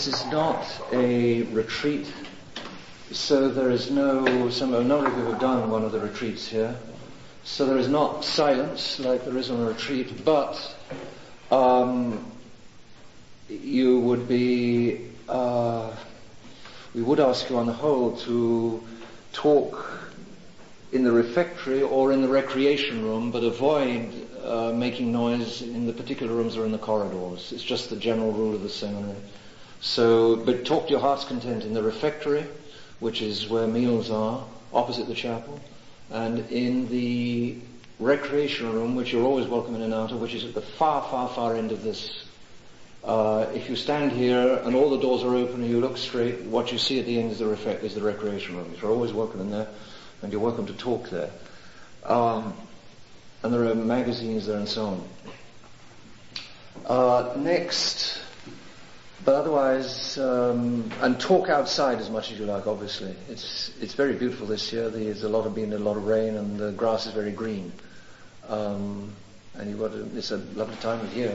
This is not a retreat, so there is no, a number of you have done one of the retreats here, so there is not silence like there is on a retreat, but you would be, we would ask you on the whole to talk in the refectory or in the recreation room, but avoid making noise in the particular rooms or in the corridors. It's just the general rule of the seminary. So, but talk to your heart's content in the refectory, which is where meals are, opposite the chapel, and in the recreation room, which you're always welcome in and out of, which is at the far, far, far end of this. If you stand here and all the doors are open and you look straight, what you see at the end is the recreation room. You're always welcome in there, and you're welcome to talk there. And there are magazines there and so on. Next. But otherwise, and talk outside as much as you like, obviously. It's very beautiful this year. There's been a lot of rain and the grass is very green. And it's a lovely time of year.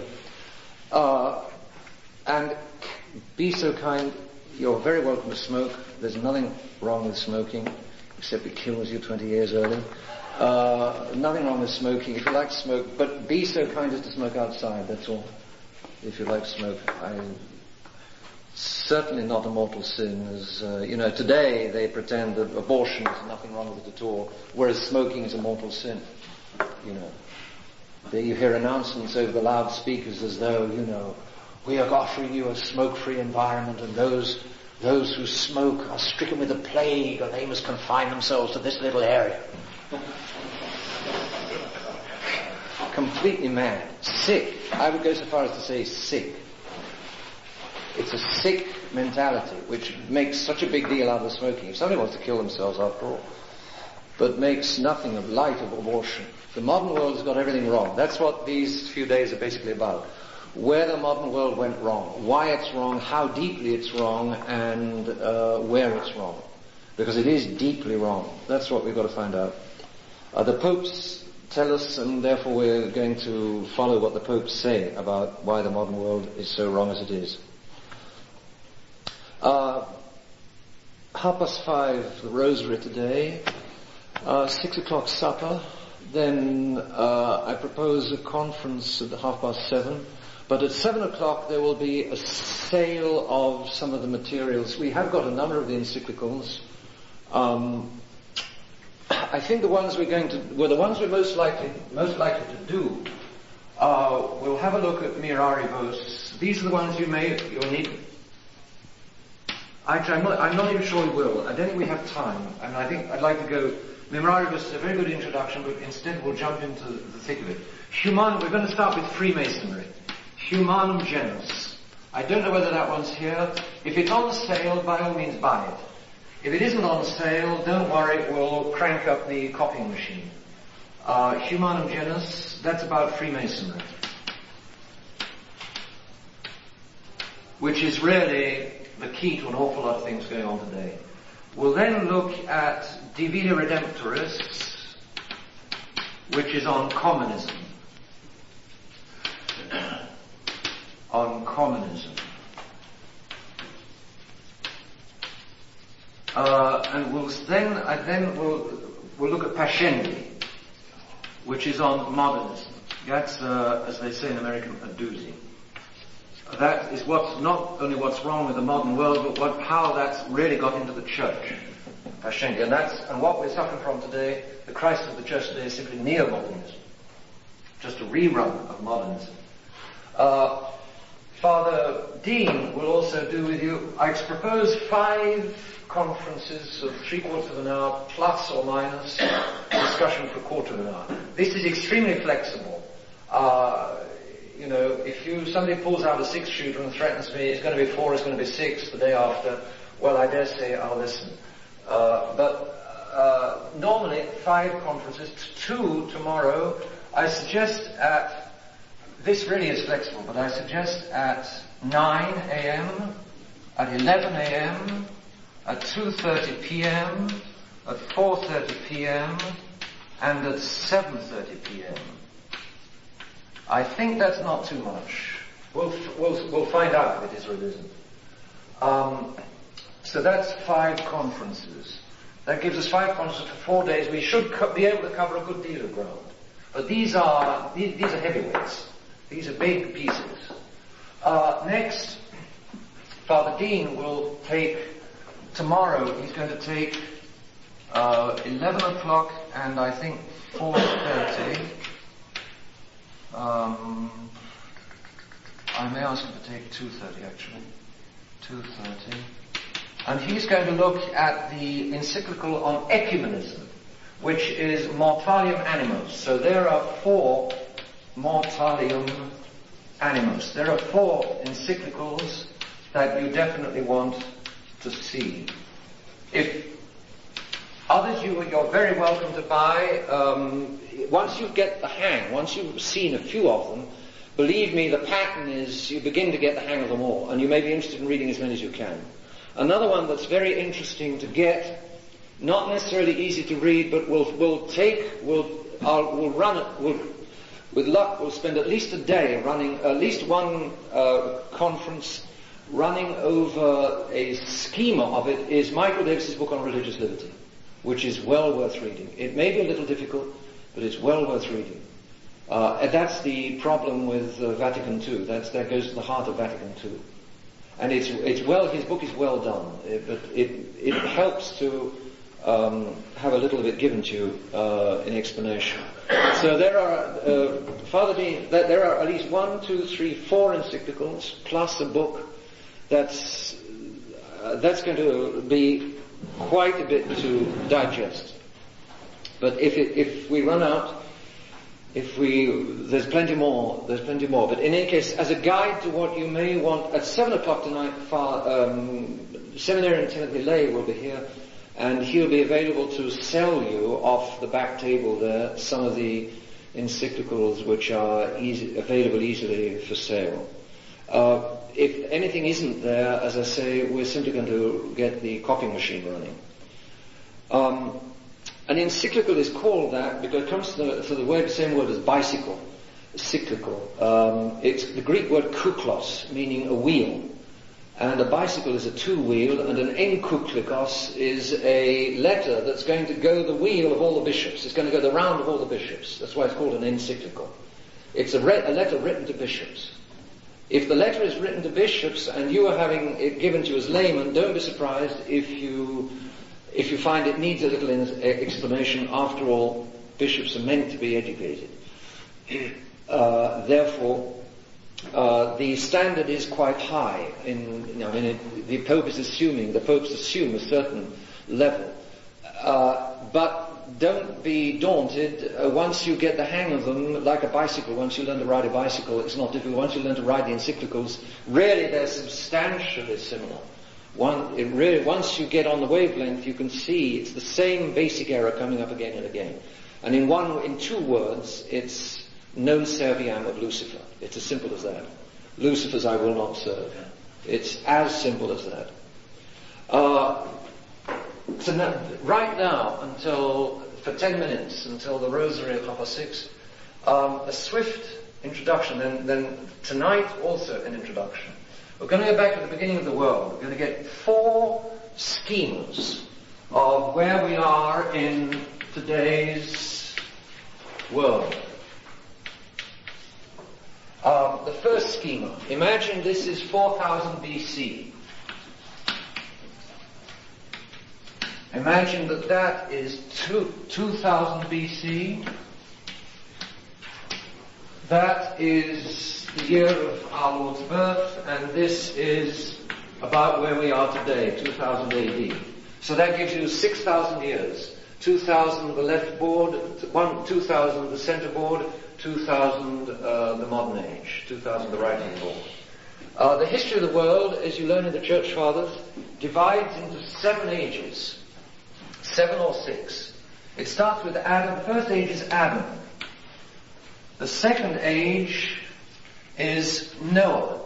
And be so kind, you're very welcome to smoke. There's nothing wrong with smoking, except it kills you 20 years early. Nothing wrong with smoking. If you like to smoke, but be so kind as to smoke outside, that's all. If you like to smoke, certainly not a mortal sin, as, today they pretend that abortion is nothing wrong with it at all, whereas smoking is a mortal sin, You hear announcements over the loudspeakers as though, we are offering you a smoke-free environment and those who smoke are stricken with the plague and they must confine themselves to this little area. Completely mad. Sick. I would go so far as to say sick. It's a sick mentality which makes such a big deal out of smoking. If somebody wants to kill themselves after all, but makes nothing of light of abortion. The modern world has got everything wrong. That's what these few days are basically about. Where the modern world went wrong, why it's wrong, how deeply it's wrong, and where it's wrong. Because it is deeply wrong. That's what we've got to find out. The popes tell us, and therefore we're going to follow what the popes say about why the modern world is so wrong as it is. 5:30, the rosary today, 6:00 supper, then I propose a conference at 7:30, but at 7:00 there will be a sale of some of the materials. We have got a number of the encyclicals. I think the ones the ones we're most likely to do, we'll have a look at Miraribus. These are the ones you'll need. Actually, I'm not even sure we will. I don't think we have time. I think I'd like to go. Miraribus is a very good introduction, but instead we'll jump into the thick of it. We're going to start with Freemasonry. Humanum Genus. I don't know whether that one's here. If it's on sale, by all means buy it. If it isn't on sale, don't worry, we'll crank up the copying machine. Humanum Genus, that's about Freemasonry. Which is really the key to an awful lot of things going on today. We'll then look at Divina Redemptoris, which is on communism. On communism. And we'll look at Pascendi, which is on modernism. That's, as they say in American, a doozy. That is not only what's wrong with the modern world, but how that's really got into the church. Pascendi. And what we're suffering from today, the crisis of the church today is simply neo-modernism. Just a rerun of modernism. Father Dean will also do with you, I propose 5 conferences of 3/4 of an hour, plus or minus, discussion for 1/4 of an hour. This is extremely flexible. If somebody pulls out a 6-shooter and threatens me, it's going to be 4, it's going to be 6 the day after, well, I dare say I'll listen. But normally 5 conferences, 2 tomorrow. I suggest this really is flexible, but I suggest at 9 a.m., at 11 a.m., at 2:30 p.m., at 4:30 p.m., and at 7:30 p.m. I think that's not too much. We'll find out if it is or it isn't. So that's 5 conferences. That gives us 5 conferences for 4 days. We should be able to cover a good deal of ground. But these are heavyweights. These are big pieces. Next, Father Dean will take, tomorrow he's going to take 11 o'clock and I think 4:30. I may ask him to take 2:30 actually. 2:30. And he's going to look at the encyclical on ecumenism, which is Mortalium Animos. So there are 4 Mortalium Animos. There are 4 encyclicals that you definitely want to see. If others you're very welcome to buy. Once you get the hang, once you've seen a few of them, believe me, the pattern is you begin to get the hang of them all, and you may be interested in reading as many as you can. Another one that's very interesting to get, not necessarily easy to read, but we'll run it, with luck we'll spend at least a day running, at least one conference running over a schema of it, is Michael Davis's book on religious liberty, which is well worth reading. It may be a little difficult, but it's well worth reading. And that's the problem with Vatican II. That goes to the heart of Vatican II. And his book is well done, but it helps to have a little of it given to you in explanation. So there are, Father Dean, there are at least 1, 2, 3, 4 encyclicals plus a book that's going to be quite a bit to digest. But if we run out, there's plenty more. But in any case, as a guide to what you may want, at 7 o'clock tonight, Seminarian Timothy Lay will be here, and he'll be available to sell you off the back table there some of the encyclicals which are available easily for sale. If anything isn't there, as I say, we're simply going to get the copying machine running. An encyclical is called that because it comes to the same word as bicycle, cyclical. It's the Greek word kuklos, meaning a wheel. And a bicycle is a 2-wheel, and an encyclikos is a letter that's going to go the wheel of all the bishops. It's going to go the round of all the bishops. That's why it's called an encyclical. It's a letter written to bishops. If the letter is written to bishops and you are having it given to you as laymen, don't be surprised if you find it needs a little explanation. After all, bishops are meant to be educated. Therefore, the standard is quite high. The popes assume a certain level. But don't be daunted. Once you get the hang of them, like a bicycle, once you learn to ride a bicycle, it's not difficult. Once you learn to ride the encyclicals, really they're substantially similar. Once you get on the wavelength, you can see it's the same basic error coming up again and again. And in 2 words, it's non serviam of Lucifer. It's as simple as that. Lucifer's I will not serve. It's as simple as that. So now, right now, for 10 minutes, until the rosary at 6:30, a swift introduction, then tonight also an introduction. We're going to go back to the beginning of the world. We're going to get 4 schemas of where we are in today's world. The first schema. Imagine this is 4000 BC. Imagine that is 2000 BC. That is the year of our Lord's birth, and this is about where we are today, 2000 AD. So that gives you 6,000 years. 2000 the left board, 2000 the center board, 2000 the modern age, 2000 the right hand board. The history of the world, as you learn in the Church Fathers, divides into 7 ages. 7 or 6. It starts with Adam. The first age is Adam. The second age is Noah.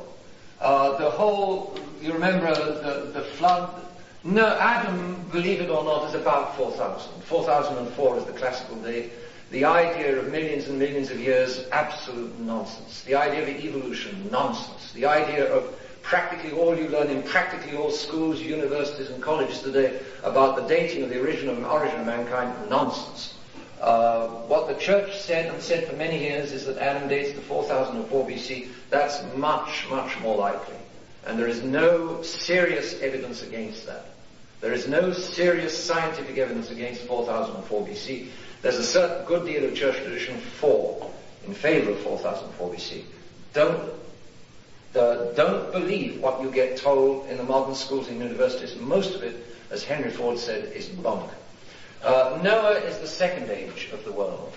You remember the flood? No, Adam, believe it or not, is about 4,000. 4004 is the classical date. The idea of millions and millions of years, absolute nonsense. The idea of evolution, nonsense. The idea of practically all you learn in practically all schools, universities and colleges today about the dating of the origin of mankind, nonsense. What the church said and said for many years is that Adam dates to 4004 BC. That's much, much more likely. And there is no serious evidence against that. There is no serious scientific evidence against 4004 BC. There's a certain good deal of church tradition in favor of 4004 BC. Don't believe what you get told in the modern schools and universities. Most of it, as Henry Ford said, is bunk. Noah is the second age of the world.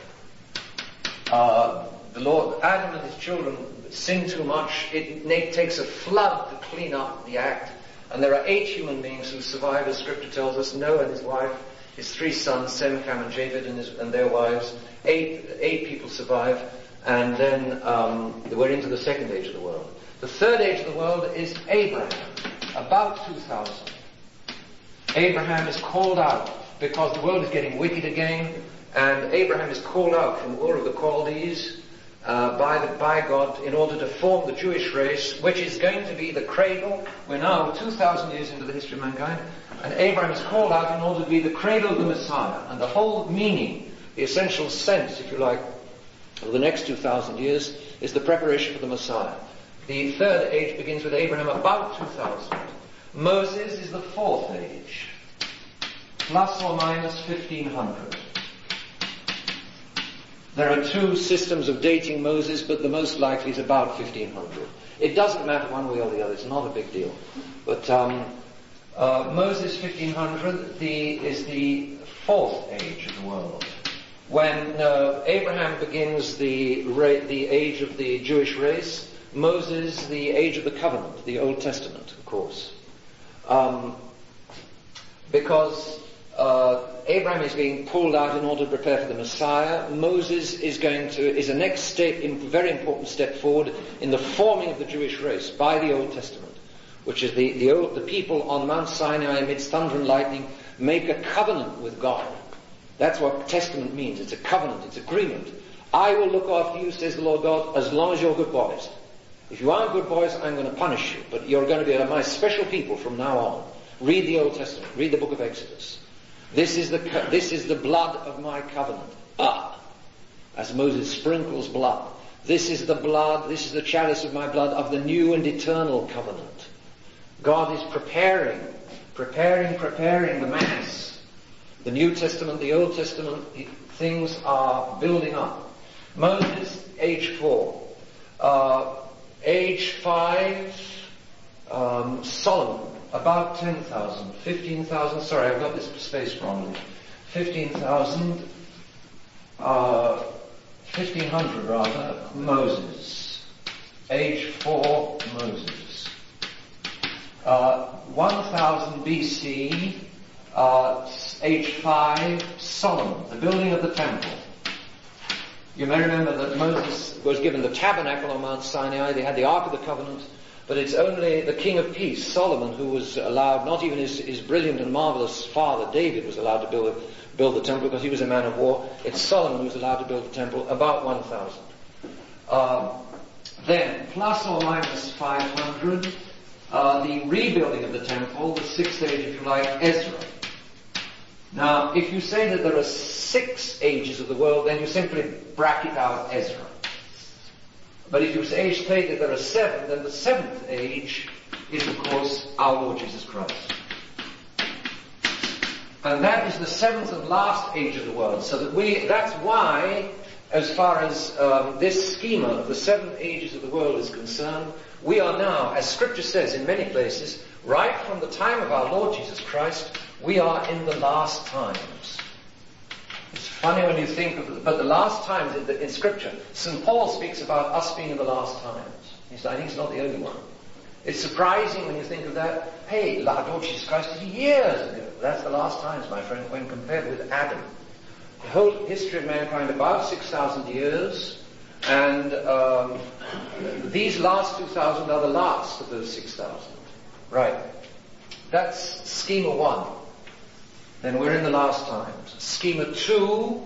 The Lord, Adam and his children sin too much. It takes a flood to clean up the act. And there are 8 human beings who survive, as Scripture tells us. Noah and his wife, his 3 sons, Sem, Ham, and Japheth, and their wives. 8 people survive. And then we're into the second age of the world. The third age of the world is Abraham, about 2000. Abraham is called out because the world is getting wicked again, and Abraham is called out from Ur of the Chaldees by God in order to form the Jewish race, which is going to be the cradle. We're now 2,000 years into the history of mankind, and Abraham is called out in order to be the cradle of the Messiah. And the whole meaning, the essential sense, if you like, of the next 2,000 years is the preparation for the Messiah. The third age begins with Abraham about 2000. Moses is the fourth age, plus or minus 1500. There are 2 systems of dating Moses, but the most likely is about 1500. It doesn't matter one way or the other, it's not a big deal. But Moses 1500 is the fourth age of the world. When Abraham begins the age of the Jewish race, Moses the age of the covenant, the Old Testament, of course. Because Abraham is being pulled out in order to prepare for the Messiah. Moses is a next step, very important step forward in the forming of the Jewish race by the Old Testament, which is the people on Mount Sinai amidst thunder and lightning make a covenant with God. That's what testament means. It's a covenant, it's agreement. I will look after you, says the Lord God, as long as you're good boys. If you aren't good boys, I'm going to punish you, but you're going to be my special people from now on. Read the Old Testament, read the book of Exodus. This is the blood of my covenant. As Moses sprinkles blood. This is the blood, this is the chalice of my blood of the new and eternal covenant. God is preparing the Mass. The New Testament, the Old Testament, things are building up. Moses, age 4. Age 5, Solomon, about 10,000, 15,000, sorry, I've got this spaced wrongly. 15,000, 1,500 rather, Moses. Age 4, Moses. 1000 BC, age 5, Solomon, the building of the temple. You may remember that Moses was given the tabernacle on Mount Sinai. They had the Ark of the Covenant, but it's only the King of Peace, Solomon, who was allowed, not even his brilliant and marvelous father, David, was allowed to build the temple because he was a man of war. It's Solomon who was allowed to build the temple, about 1,000. Then, plus or minus 500, the rebuilding of the temple, the sixth age, if you like, Ezra. Now, if you say that there are 6 ages of the world, then you simply bracket out Ezra. But if you say that there are 7, then the 7th age is, of course, our Lord Jesus Christ. And that is the 7th and last age of the world. So that's why, as far as this schema of the 7 ages of the world is concerned, we are now, as Scripture says in many places, right from the time of our Lord Jesus Christ, we are in the last times. It's funny when you think of but the last times in Scripture, St. Paul speaks about us being in the last times. I think he's not the only one. It's surprising when you think of that. Hey, Lord Jesus Christ is years ago. That's the last times, my friend, when compared with Adam. The whole history of mankind, about 6,000 years, and these last 2,000 are the last of those 6,000. Right. That's schema 1. Then we're in the last times. Schema 2,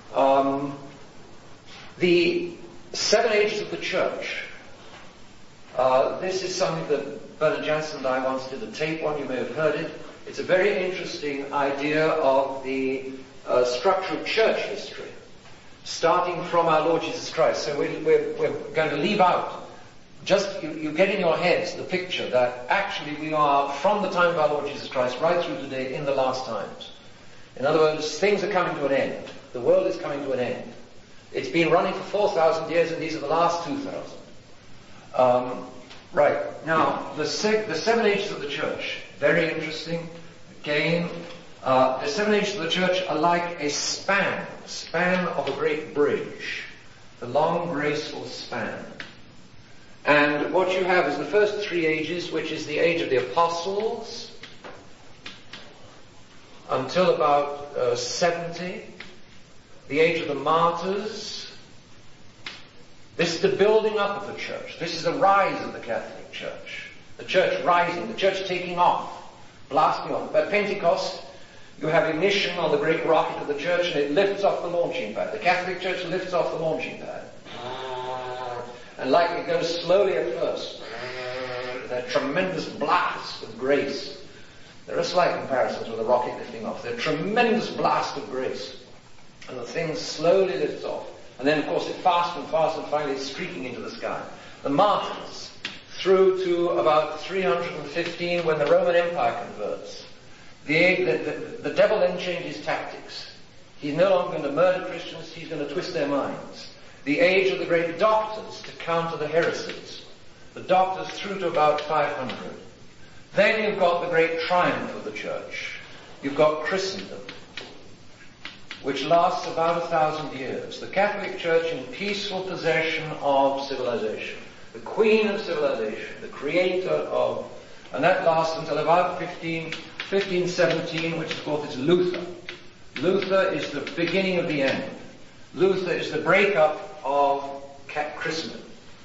the 7 ages of the church. This is something that Bernard Jansen and I once did a tape on. You may have heard it. It's a very interesting idea of the structure of church history, starting from our Lord Jesus Christ. So we're going to leave out, just you get in your heads the picture that actually we are, from the time of our Lord Jesus Christ right through today, in the last times. In other words, things are coming to an end. The world is coming to an end. It's been running for 4,000 years, and these are the last 2,000. Right. Now, the 7 ages of the church, very interesting. Again, the 7 ages of the church are like a span of a great bridge. The long, graceful span. And what you have is the first 3 ages, which is the age of the apostles, until about 70. The age of the martyrs. This is the building up of the church. This is the rise of the Catholic Church. The church rising, the church taking off, blasting off. At Pentecost, you have ignition on the great rocket of the church, and it lifts off the launching pad. The Catholic Church lifts off the launching pad. And like it goes slowly at first, that tremendous blast of grace. There are slight comparisons with a rocket lifting off. They're a tremendous blast of grace. And the thing slowly lifts off. And then, of course, it faster and faster, and finally it's streaking into the sky. The martyrs, through to about 315, when the Roman Empire converts. The devil then changes tactics. He's no longer going to murder Christians, he's going to twist their minds. The age of the great doctors to counter the heresies. The doctors through to about 500. Then you've got the great triumph of the church. You've got Christendom, which lasts about 1,000 years. The Catholic Church in peaceful possession of civilization. The queen of civilization, the creator of, and that lasts until about 1517, which of course is Luther. Luther is the beginning of the end. Luther is the breakup of Christendom.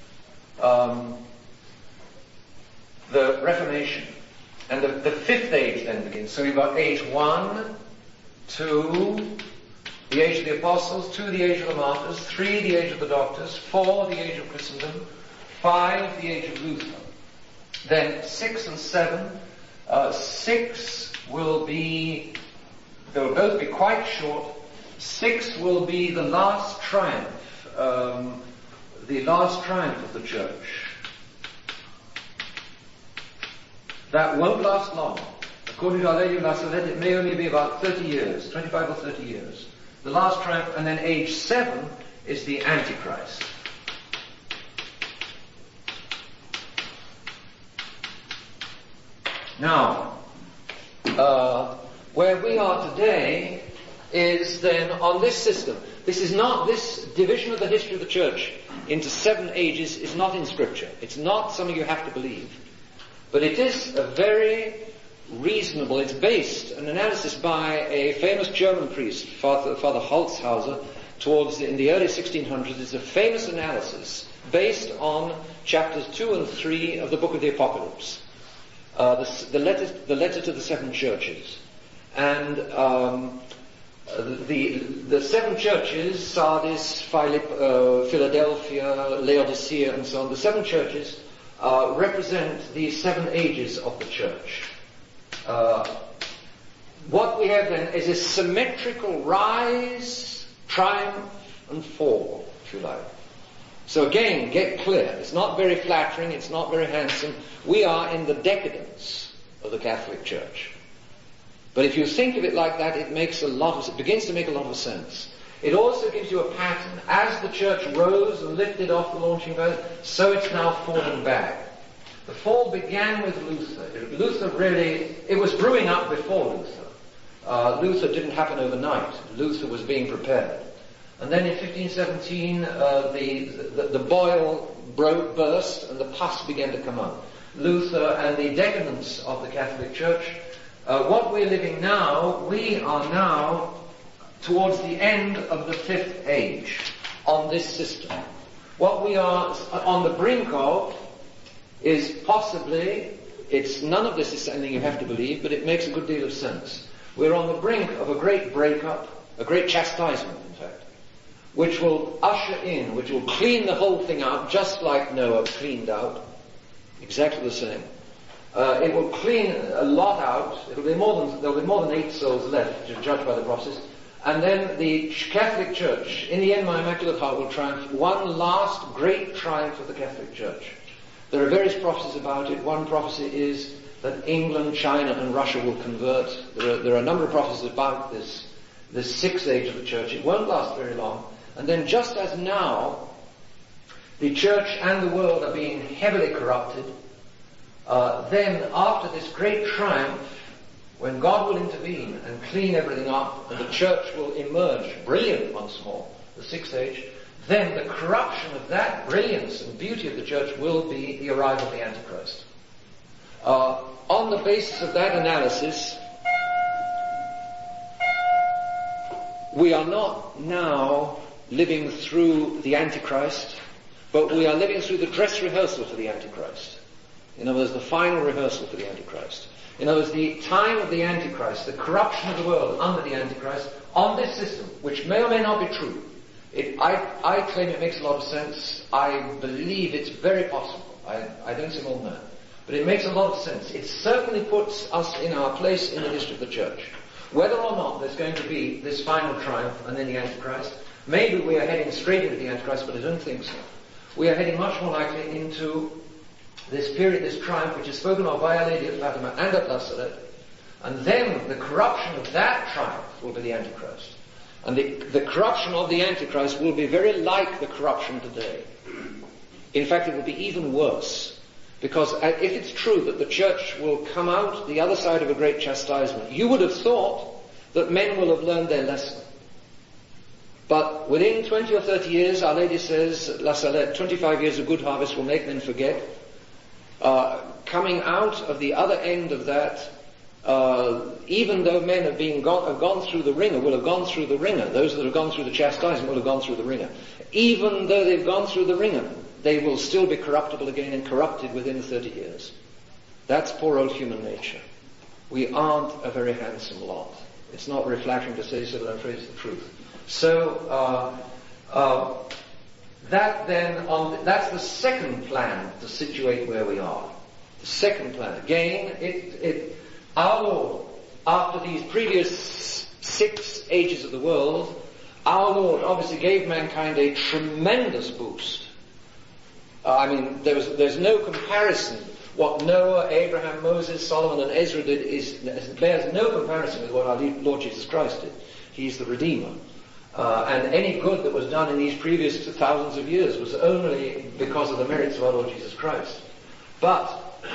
The Reformation. And the 5th age then begins. So you've got age 1, 2, the age of the apostles, 2, the age of the martyrs, 3, the age of the doctors, 4, the age of Christendom, 5, the age of Luther. Then 6 and 7, 6 will be, they will both be quite short. 6 will be the last triumph of the church. That won't last long. According to Aurelius La Salette, it may only be about 30 years, 25 or 30 years. The last triumph, and then age 7 is the Antichrist. Now, where we are today is then on this system. This division of the history of the church into 7 ages is not in Scripture. It's not something you have to believe. But it is a very reasonable, it's based, an analysis by a famous German priest, Father Holzhauser, in the early 1600s. It's a famous analysis based on chapters 2 and 3 of the book of the Apocalypse. The letter to the 7 churches. And the 7 churches, Sardis, Philadelphia, Laodicea, and so on, the 7 churches represent the 7 ages of the church. What we have then is a symmetrical rise, triumph, and fall, if you like. So again, get clear. It's not very flattering, it's not very handsome. We are in the decadence of the Catholic Church. But if you think of it like that, it begins to make a lot of sense. It also gives you a pattern. As the church rose and lifted off the launching pad, so it's now falling back. The fall began with Luther. It was brewing up before Luther. Luther didn't happen overnight. Luther was being prepared. And then in 1517, the boil burst and the pus began to come up. Luther and the decadence of the Catholic Church. What we're living now, we are now towards the end of the 5th age on this system. What we are on the brink of is possibly, none of this is something you have to believe, but it makes a good deal of sense. We're on the brink of a great breakup, a great chastisement, in fact, which will usher in, which will clean the whole thing out, just like Noah cleaned out Exactly the same. It will clean a lot out. There'll be more than 8 souls left, to judge by the prophecies. And then the Catholic Church, in the end, my Immaculate Heart will triumph. One last great triumph of the Catholic Church. There are various prophecies about it. One prophecy is that England, China, and Russia will convert. There are a number of prophecies about this 6th age of the Church. It won't last very long. And then, just as now, the Church and the world are being heavily corrupted, then after this great triumph, when God will intervene and clean everything up, and the Church will emerge brilliant once more, the 6th age, then the corruption of that brilliance and beauty of the Church will be the arrival of the Antichrist. On the basis of that analysis, we are not now living through the Antichrist, but we are living through the dress rehearsal for the Antichrist. In other words, the final rehearsal for the Antichrist. In other words, the time of the Antichrist, the corruption of the world under the Antichrist, on this system, which may or may not be true. I claim it makes a lot of sense. I believe it's very possible. I don't say more than that. But it makes a lot of sense. It certainly puts us in our place in the history of the Church. Whether or not there's going to be this final triumph and then the Antichrist, maybe we are heading straight into the Antichrist, but I don't think so. We are heading much more likely into this period, this triumph, which is spoken of by Our Lady at Fatima and at La Salette, and then the corruption of that triumph will be the Antichrist. And the corruption of the Antichrist will be very like the corruption today. In fact, it will be even worse, because if it's true that the Church will come out the other side of a great chastisement, you would have thought that men will have learned their lesson. But within 20 or 30 years, Our Lady says, La Salette, 25 years of good harvest will make men forget. Coming out of the other end of that, even though men have gone through the ringer, will have gone through the ringer. Those that have gone through the chastisement will have gone through the ringer. Even though they've gone through the ringer, they will still be corruptible again and corrupted within 30 years. That's poor old human nature. We aren't a very handsome lot. It's not very flattering to say so, but I'm afraid it's the truth. So, that's the second plan to situate where we are. The second plan. Again, our Lord, after these previous 6 ages of the world, our Lord obviously gave mankind a tremendous boost. There's no comparison. What Noah, Abraham, Moses, Solomon, and Ezra did bears no comparison with what our Lord Jesus Christ did. He's the Redeemer. And any good that was done in these previous thousands of years was only because of the merits of our Lord Jesus Christ. But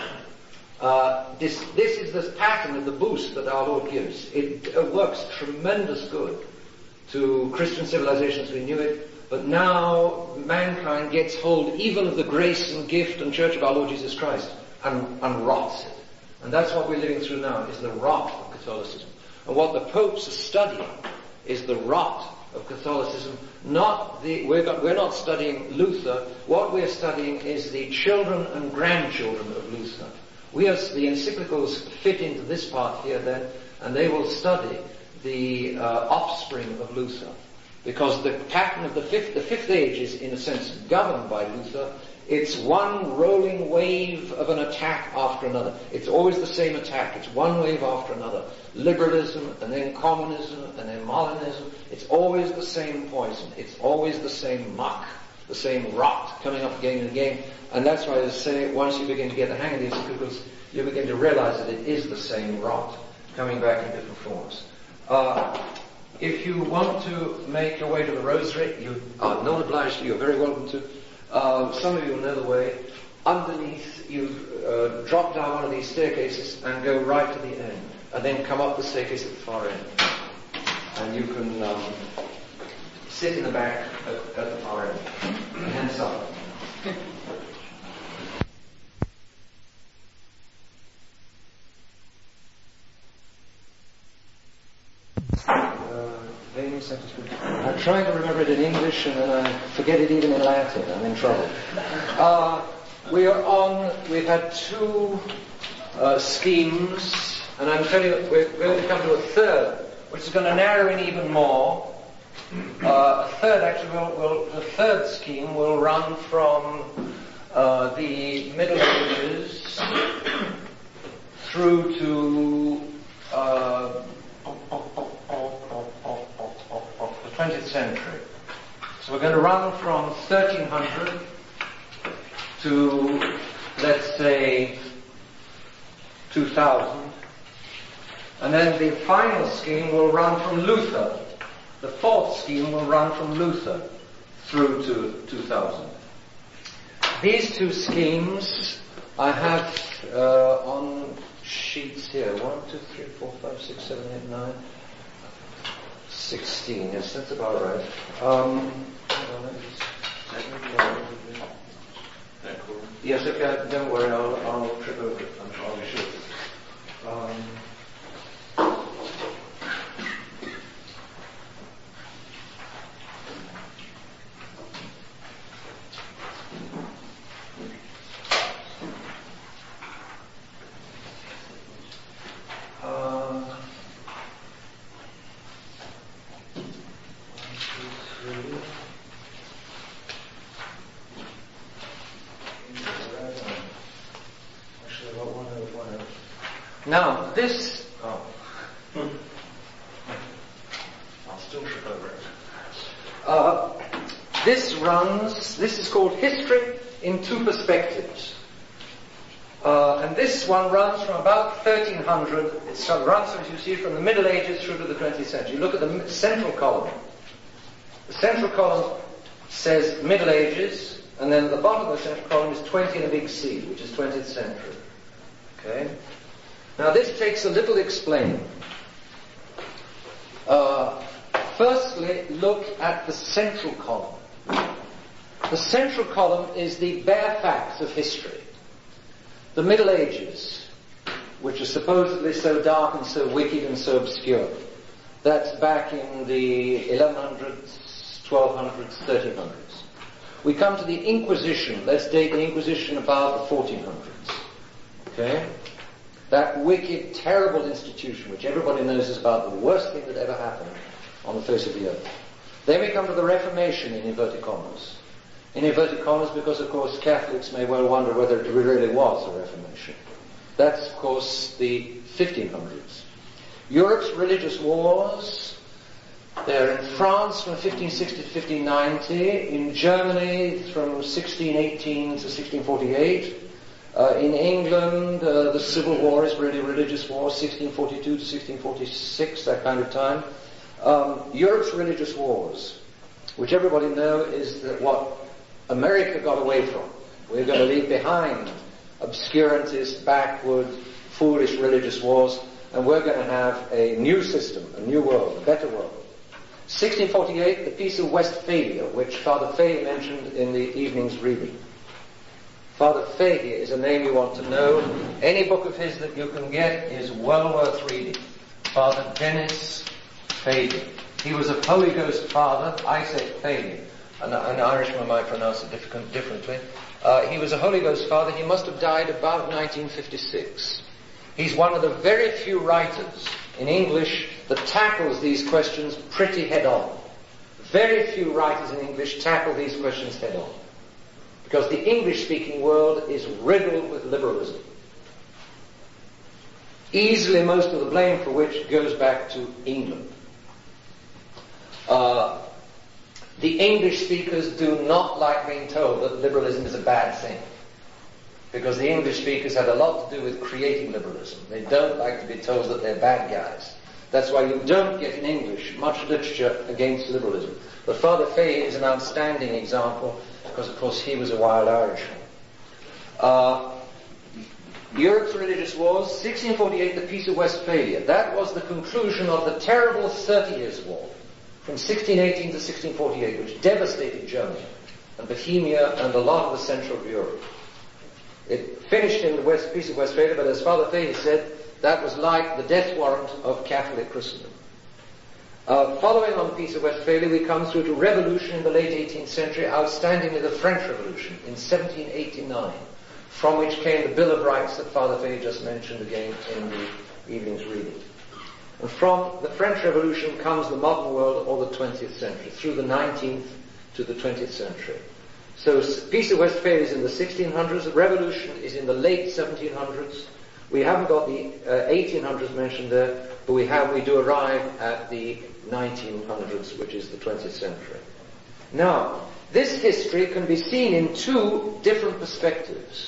this is the pattern of the boost that our Lord gives. It works tremendous good to Christian civilization as we knew it, but now mankind gets hold even of the grace and gift and church of our Lord Jesus Christ and rots it. And that's what we're living through now, is the rot of Catholicism. And what the popes are studying is the rot of Catholicism. We're not studying Luther. What we're studying is the children and grandchildren of Luther. The encyclicals fit into this part here then, and they will study the offspring of Luther. Because the pattern of the fifth age is, in a sense, governed by Luther. It's one rolling wave of an attack after another. It's always the same attack. It's one wave after another. Liberalism, and then communism, and then Molinism. It's always the same poison. It's always the same muck, the same rot coming up again and again. And that's why I say, once you begin to get the hang of these encyclicals, you begin to realize that it is the same rot coming back in different forms. If you want to make your way to the Rosary, you are not obliged to. You're very welcome to. Some of you will know the way. Underneath, you drop down one of these staircases and go right to the end, and then come up the staircase at the far end. And you can sit in the back at the far end. Hands up. I try to remember it in English and then I forget it even in Latin. I'm in trouble. We've had 2 schemes, and I'm telling you we're going to come to a third, which is going to narrow in even more. A third, actually, the third scheme will run from the Middle Ages through to the 20th century. So we're going to run from 1300 to, let's say, 2000. And then the final scheme will run from Luther. The fourth scheme will run from Luther through to 2000. These two schemes I have on sheets here. 1, 2, 3, 4, 5, 6, 7, 8, 9, 16. Yes, that's about right. Yes, okay, don't worry, I'll trip over it. I'll be sure. Now, this... I'll still trip over it. This is called History in Two Perspectives. And this one runs from about 1300, it runs, as you see, from the Middle Ages through to the 20th century. You look at the central column. The central column says Middle Ages, and then at the bottom of the central column is 20 and a big C, which is 20th century. Okay? Now this takes a little explaining. Firstly, look at the central column. The central column is the bare facts of history. The Middle Ages, which are supposedly so dark and so wicked and so obscure. That's back in the 1100s, 1200s, 1300s. We come to the Inquisition. Let's date the Inquisition about the 1400s. Okay? That wicked, terrible institution, which everybody knows is about the worst thing that ever happened on the face of the earth. Then we come to the Reformation, in inverted commas. In inverted commas, because of course Catholics may well wonder whether it really was a Reformation. That's of course the 1500s. Europe's religious wars, they're in France from 1560 to 1590, in Germany from 1618 to 1648, in England, the Civil War is really religious war, 1642 to 1646, that kind of time. Europe's religious wars, which everybody knows is that what America got away from. We're going to leave behind obscurantist, backward, foolish religious wars, and we're going to have a new system, a new world, a better world. 1648, the Peace of Westphalia, which Father Fahey mentioned in the evening's reading. Father Fahey is a name you want to know. Any book of his that you can get is well worth reading. Father Dennis Fahey. He was a Holy Ghost father. I say Fahey. An Irishman might pronounce it differently. He was a Holy Ghost father. He must have died about 1956. He's one of the very few writers in English that tackles these questions pretty head-on. Very few writers in English tackle these questions head-on. Because the English-speaking world is riddled with liberalism. Easily most of the blame for which goes back to England. The English speakers do not like being told that liberalism is a bad thing. Because the English speakers had a lot to do with creating liberalism. They don't like to be told that they're bad guys. That's why you don't get in English much literature against liberalism. But Father Fahey is an outstanding example, because of course he was a wild Irishman. Europe's religious wars, 1648, the Peace of Westphalia. That was the conclusion of the terrible 30 Years' War, from 1618 to 1648, which devastated Germany and Bohemia and a lot of the central of Europe. It finished in the Peace of Westphalia, but as Father Fahey said, that was like the death warrant of Catholic Christendom. Following on the Peace of Westphalia, we come through to revolution in the late 18th century, outstandingly the French Revolution in 1789, from which came the Bill of Rights that Father Fahey just mentioned again in the evening's reading. And from the French Revolution comes the modern world or the 20th century, through the 19th to the 20th century. So Peace of Westphalia is in the 1600s, the Revolution is in the late 1700s. We haven't got the 1800s mentioned there, but we do arrive at the 1900s, which is the 20th century. Now, this history can be seen in two different perspectives.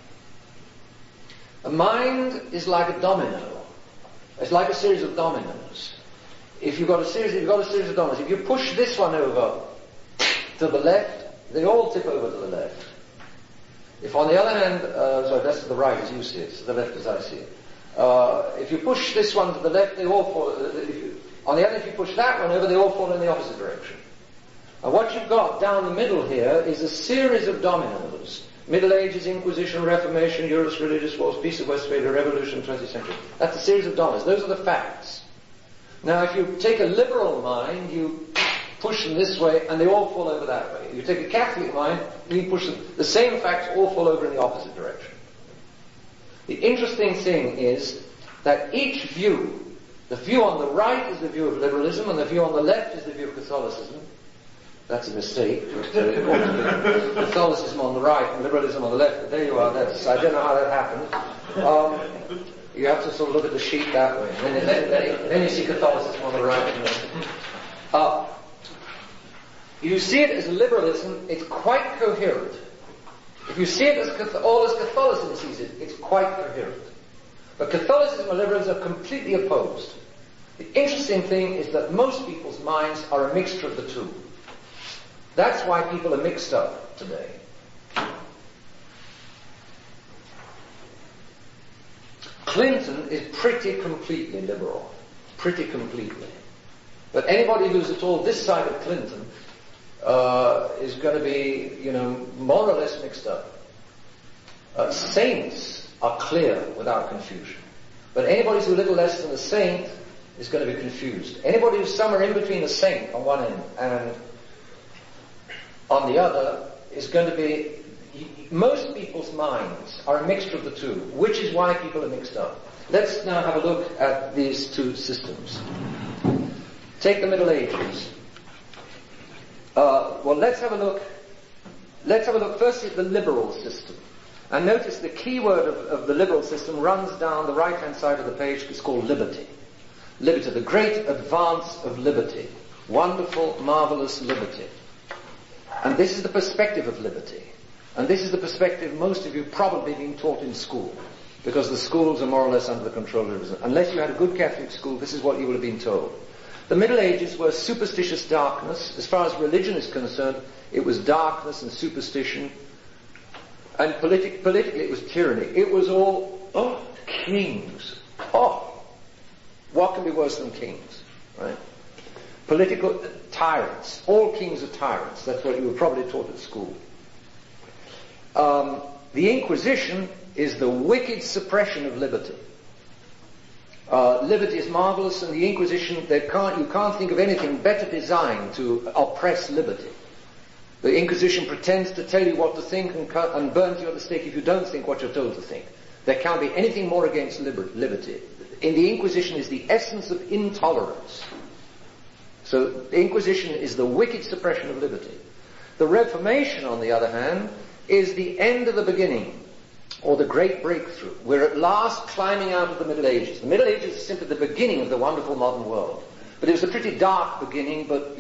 A mind is like a domino. It's like a series of dominoes. If you've got a series of dominoes. If you push this one over to the left, they all tip over to the left. If on the other hand, sorry, that's to the right as you see it, to the left as I see it. If you push this one to the left, they all fall. On the other, if you push that one over, they all fall in the opposite direction. And what you've got down the middle here is a series of dominoes. Middle Ages, Inquisition, Reformation, Eurus, Religious Wars, Peace of Westphalia, Revolution, 20th century. That's a series of dominoes. Those are the facts. Now, if you take a liberal mind, you push them this way, and they all fall over that way. If you take a Catholic mind, you push them. The same facts all fall over in the opposite direction. The interesting thing is that each view, the view on the right is the view of liberalism, and the view on the left is the view of Catholicism. That's a mistake. Catholicism on the right and liberalism on the left. But there you are. I don't know how that happened. You have to sort of look at the sheet that way. Then you see Catholicism on the right. You see it as liberalism, it's quite coherent. If you see it as all as Catholicism sees it, it's quite coherent. But Catholicism and liberalism are completely opposed. The interesting thing is that most people's minds are a mixture of the two. That's why people are mixed up today. Clinton is pretty completely liberal. Pretty completely. But anybody who's at all this side of Clinton is going to be, more or less mixed up. Saints are clear without confusion. But anybody who's a little less than a saint is going to be confused. Anybody who's somewhere in between a saint on one end and on the other is going to be... Most people's minds are a mixture of the two, which is why people are mixed up. Let's now have a look at these two systems. Take the Middle Ages. Let's have a look first at the liberal system. And notice the key word of the liberal system runs down the right-hand side of the page. It's called liberty. Liberty, the great advance of liberty. Wonderful, marvelous liberty. And this is the perspective of liberty. And this is the perspective most of you probably been taught in school. Because the schools are more or less under the control of liberalism. Unless you had a good Catholic school, this is what you would have been told. The Middle Ages were superstitious darkness. As far as religion is concerned, it was darkness and superstition. And politically it was tyranny. It was all, kings. What can be worse than kings? Right? Political tyrants. All kings are tyrants. That's what you were probably taught at school. The Inquisition is the wicked suppression of liberty. Liberty is marvelous, and the Inquisition, you can't think of anything better designed to oppress liberty. The Inquisition pretends to tell you what to think and burns you at the stake if you don't think what you're told to think. There can't be anything more against liberty. In the Inquisition is the essence of intolerance. So the Inquisition is the wicked suppression of liberty. The Reformation, on the other hand, is the end of the beginning, or the great breakthrough. We're at last climbing out of the Middle Ages. The Middle Ages is simply the beginning of the wonderful modern world. But it was a pretty dark beginning, but,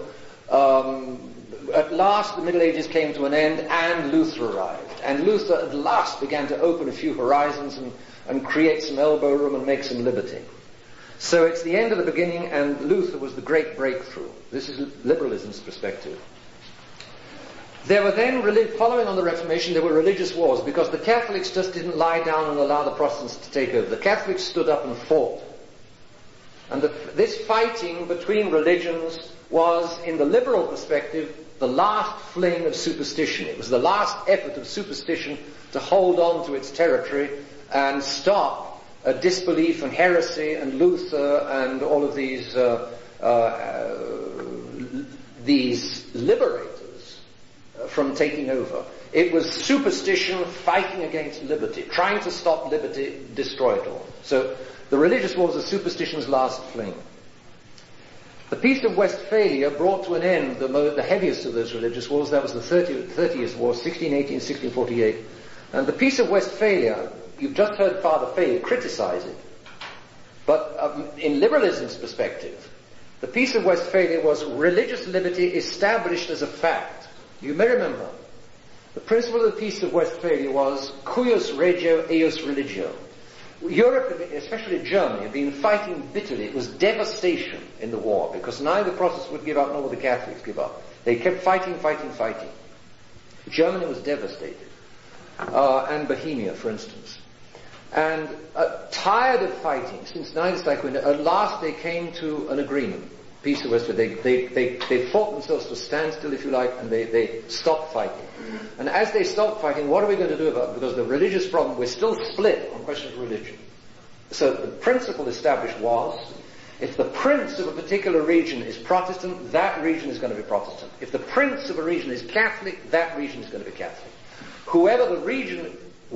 at last the Middle Ages came to an end and Luther arrived. And Luther at last began to open a few horizons and create some elbow room and make some liberty. So it's the end of the beginning, and Luther was the great breakthrough. This is liberalism's perspective. There were then, following on the Reformation, there were religious wars, because the Catholics just didn't lie down and allow the Protestants to take over. The Catholics stood up and fought. And this fighting between religions was, in the liberal perspective, the last fling of superstition. It was the last effort of superstition to hold on to its territory and stop disbelief and heresy and Luther and all of these liberators from taking over. It was superstition fighting against liberty, trying to stop liberty, destroy it all. So the religious wars are superstition's last fling. The Peace of Westphalia brought to an end the heaviest of those religious wars. That was the 30th War, 1618, 1648. And the Peace of Westphalia, you've just heard Father Fay criticize it. But in liberalism's perspective, the Peace of Westphalia was religious liberty established as a fact. You may remember, the principle of the Peace of Westphalia was cuius regio, eius religio. Europe, especially Germany, had been fighting bitterly. It was devastation in the war because neither the Protestants would give up nor would the Catholics give up. They kept fighting. Germany was devastated. And Bohemia, for instance. And tired of fighting, since neither side could, at last they came to an agreement. Peace of Westphalia. They fought themselves to a standstill, if you like, and they stopped fighting. And as they stopped fighting, what are we going to do about it? Because the religious problem, we're still split on questions of religion. So the principle established was, if the prince of a particular region is Protestant, that region is going to be Protestant. If the prince of a region is Catholic, that region is going to be Catholic. Whoever the region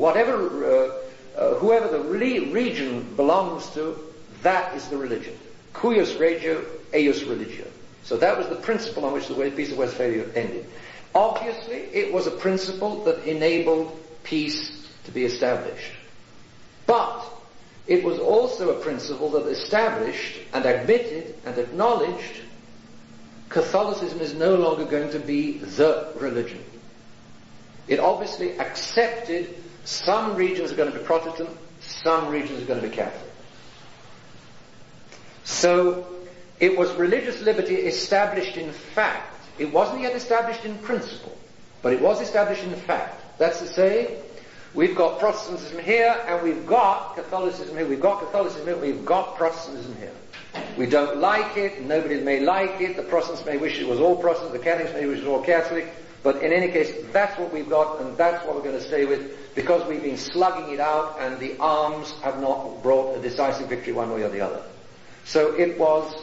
belongs to, that is the religion. Cuius regio, eius religio. So that was the principle on which the Peace of Westphalia ended. Obviously, it was a principle that enabled peace to be established. But it was also a principle that established and admitted and acknowledged Catholicism is no longer going to be the religion. It obviously accepted some regions are going to be Protestant, some regions are going to be Catholic. So, it was religious liberty established in fact. It wasn't yet established in principle, but it was established in fact. That's to say, we've got Protestantism here, and we've got Catholicism here. We've got Catholicism here, we've got Protestantism here. We don't like it, nobody may like it, the Protestants may wish it was all Protestant, the Catholics may wish it was all Catholic, but in any case, that's what we've got, and that's what we're going to stay with, because we've been slugging it out, and the arms have not brought a decisive victory one way or the other. So it was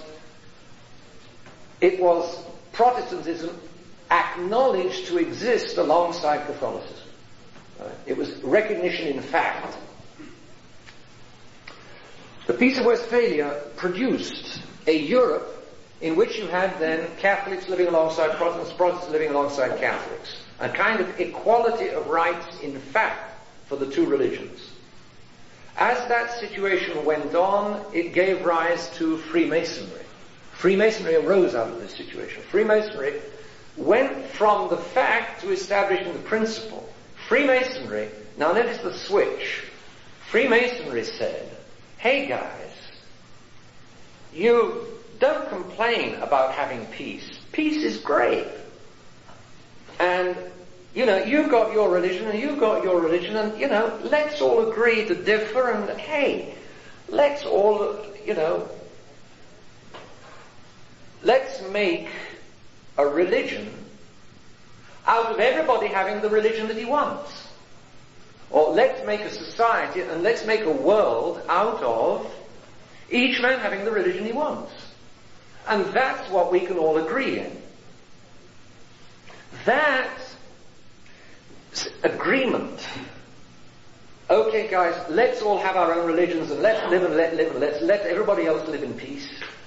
Protestantism acknowledged to exist alongside Catholicism. It was recognition in fact. The Peace of Westphalia produced a Europe in which you had then Catholics living alongside Protestants, Protestants living alongside Catholics. A kind of equality of rights in fact for the two religions. As that situation went on, it gave rise to Freemasonry. Freemasonry arose out of this situation. Freemasonry went from the fact to establishing the principle. Freemasonry, now notice the switch. Freemasonry said, hey guys, you don't complain about having peace. Peace is great. And, you've got your religion and you've got your religion and, let's all agree to differ and, hey, let's all, let's make a religion out of everybody having the religion that he wants. Or let's make a society and let's make a world out of each man having the religion he wants. And that's what we can all agree in. That agreement, okay guys, let's all have our own religions and let's live and let's let everybody else live in peace.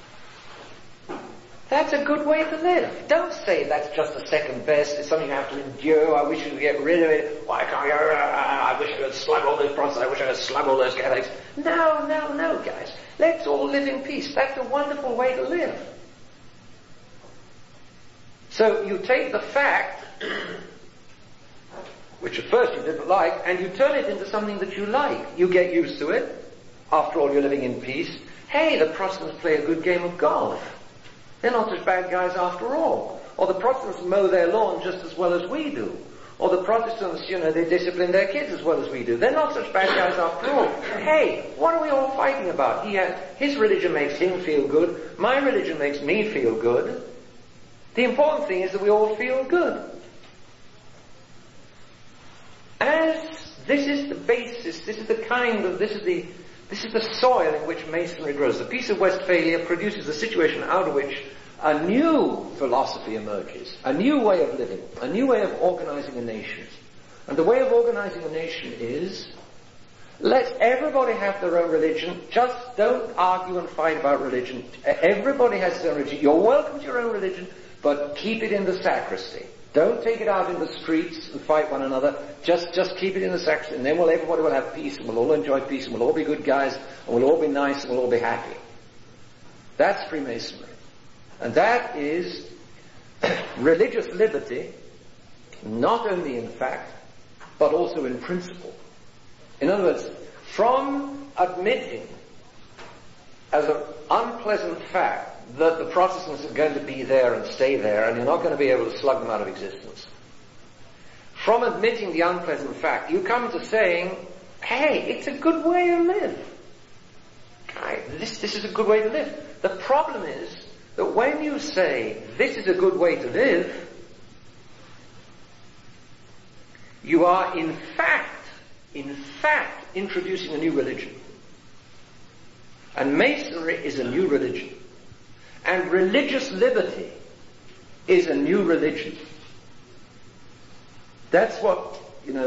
That's a good way to live. Don't say that's just a second best, it's something you have to endure, I wish you could get rid of it, why can't you, I wish I could slug all those Protestants, I wish I could slug all those Catholics. No, guys. Let's all live in peace. That's a wonderful way to live. So you take the fact, which at first you didn't like, and you turn it into something that you like. You get used to it. After all, you're living in peace. Hey, the Protestants play a good game of golf. They're not such bad guys after all. Or the Protestants mow their lawn just as well as we do. Or the Protestants, they discipline their kids as well as we do. They're not such bad guys after all. Hey, what are we all fighting about? His religion makes him feel good. My religion makes me feel good. The important thing is that we all feel good. As this is the basis, this is the soil in which Masonry grows. The Peace of Westphalia produces a situation out of which a new philosophy emerges, a new way of living, a new way of organizing a nation. And the way of organizing a nation is, Let everybody have their own religion. Just don't argue and fight about religion. Everybody has their own religion. You're welcome to your own religion, but keep it in the sacristy. Don't take it out in the streets and fight one another. Just keep it in the sacristy, and then everybody will have peace, and we'll all enjoy peace, and we'll all be good guys, and we'll all be nice, and we'll all be happy. That's Freemasonry. And that is religious liberty, not only in fact, but also in principle. In other words, from admitting as an unpleasant fact that the Protestants are going to be there and stay there and you're not going to be able to slug them out of existence, from admitting the unpleasant fact, you come to saying, hey, it's a good way to live. This is a good way to live. The problem is that when you say this is a good way to live, you are in fact introducing a new religion. And Masonry is a new religion. And religious liberty is a new religion. That's what,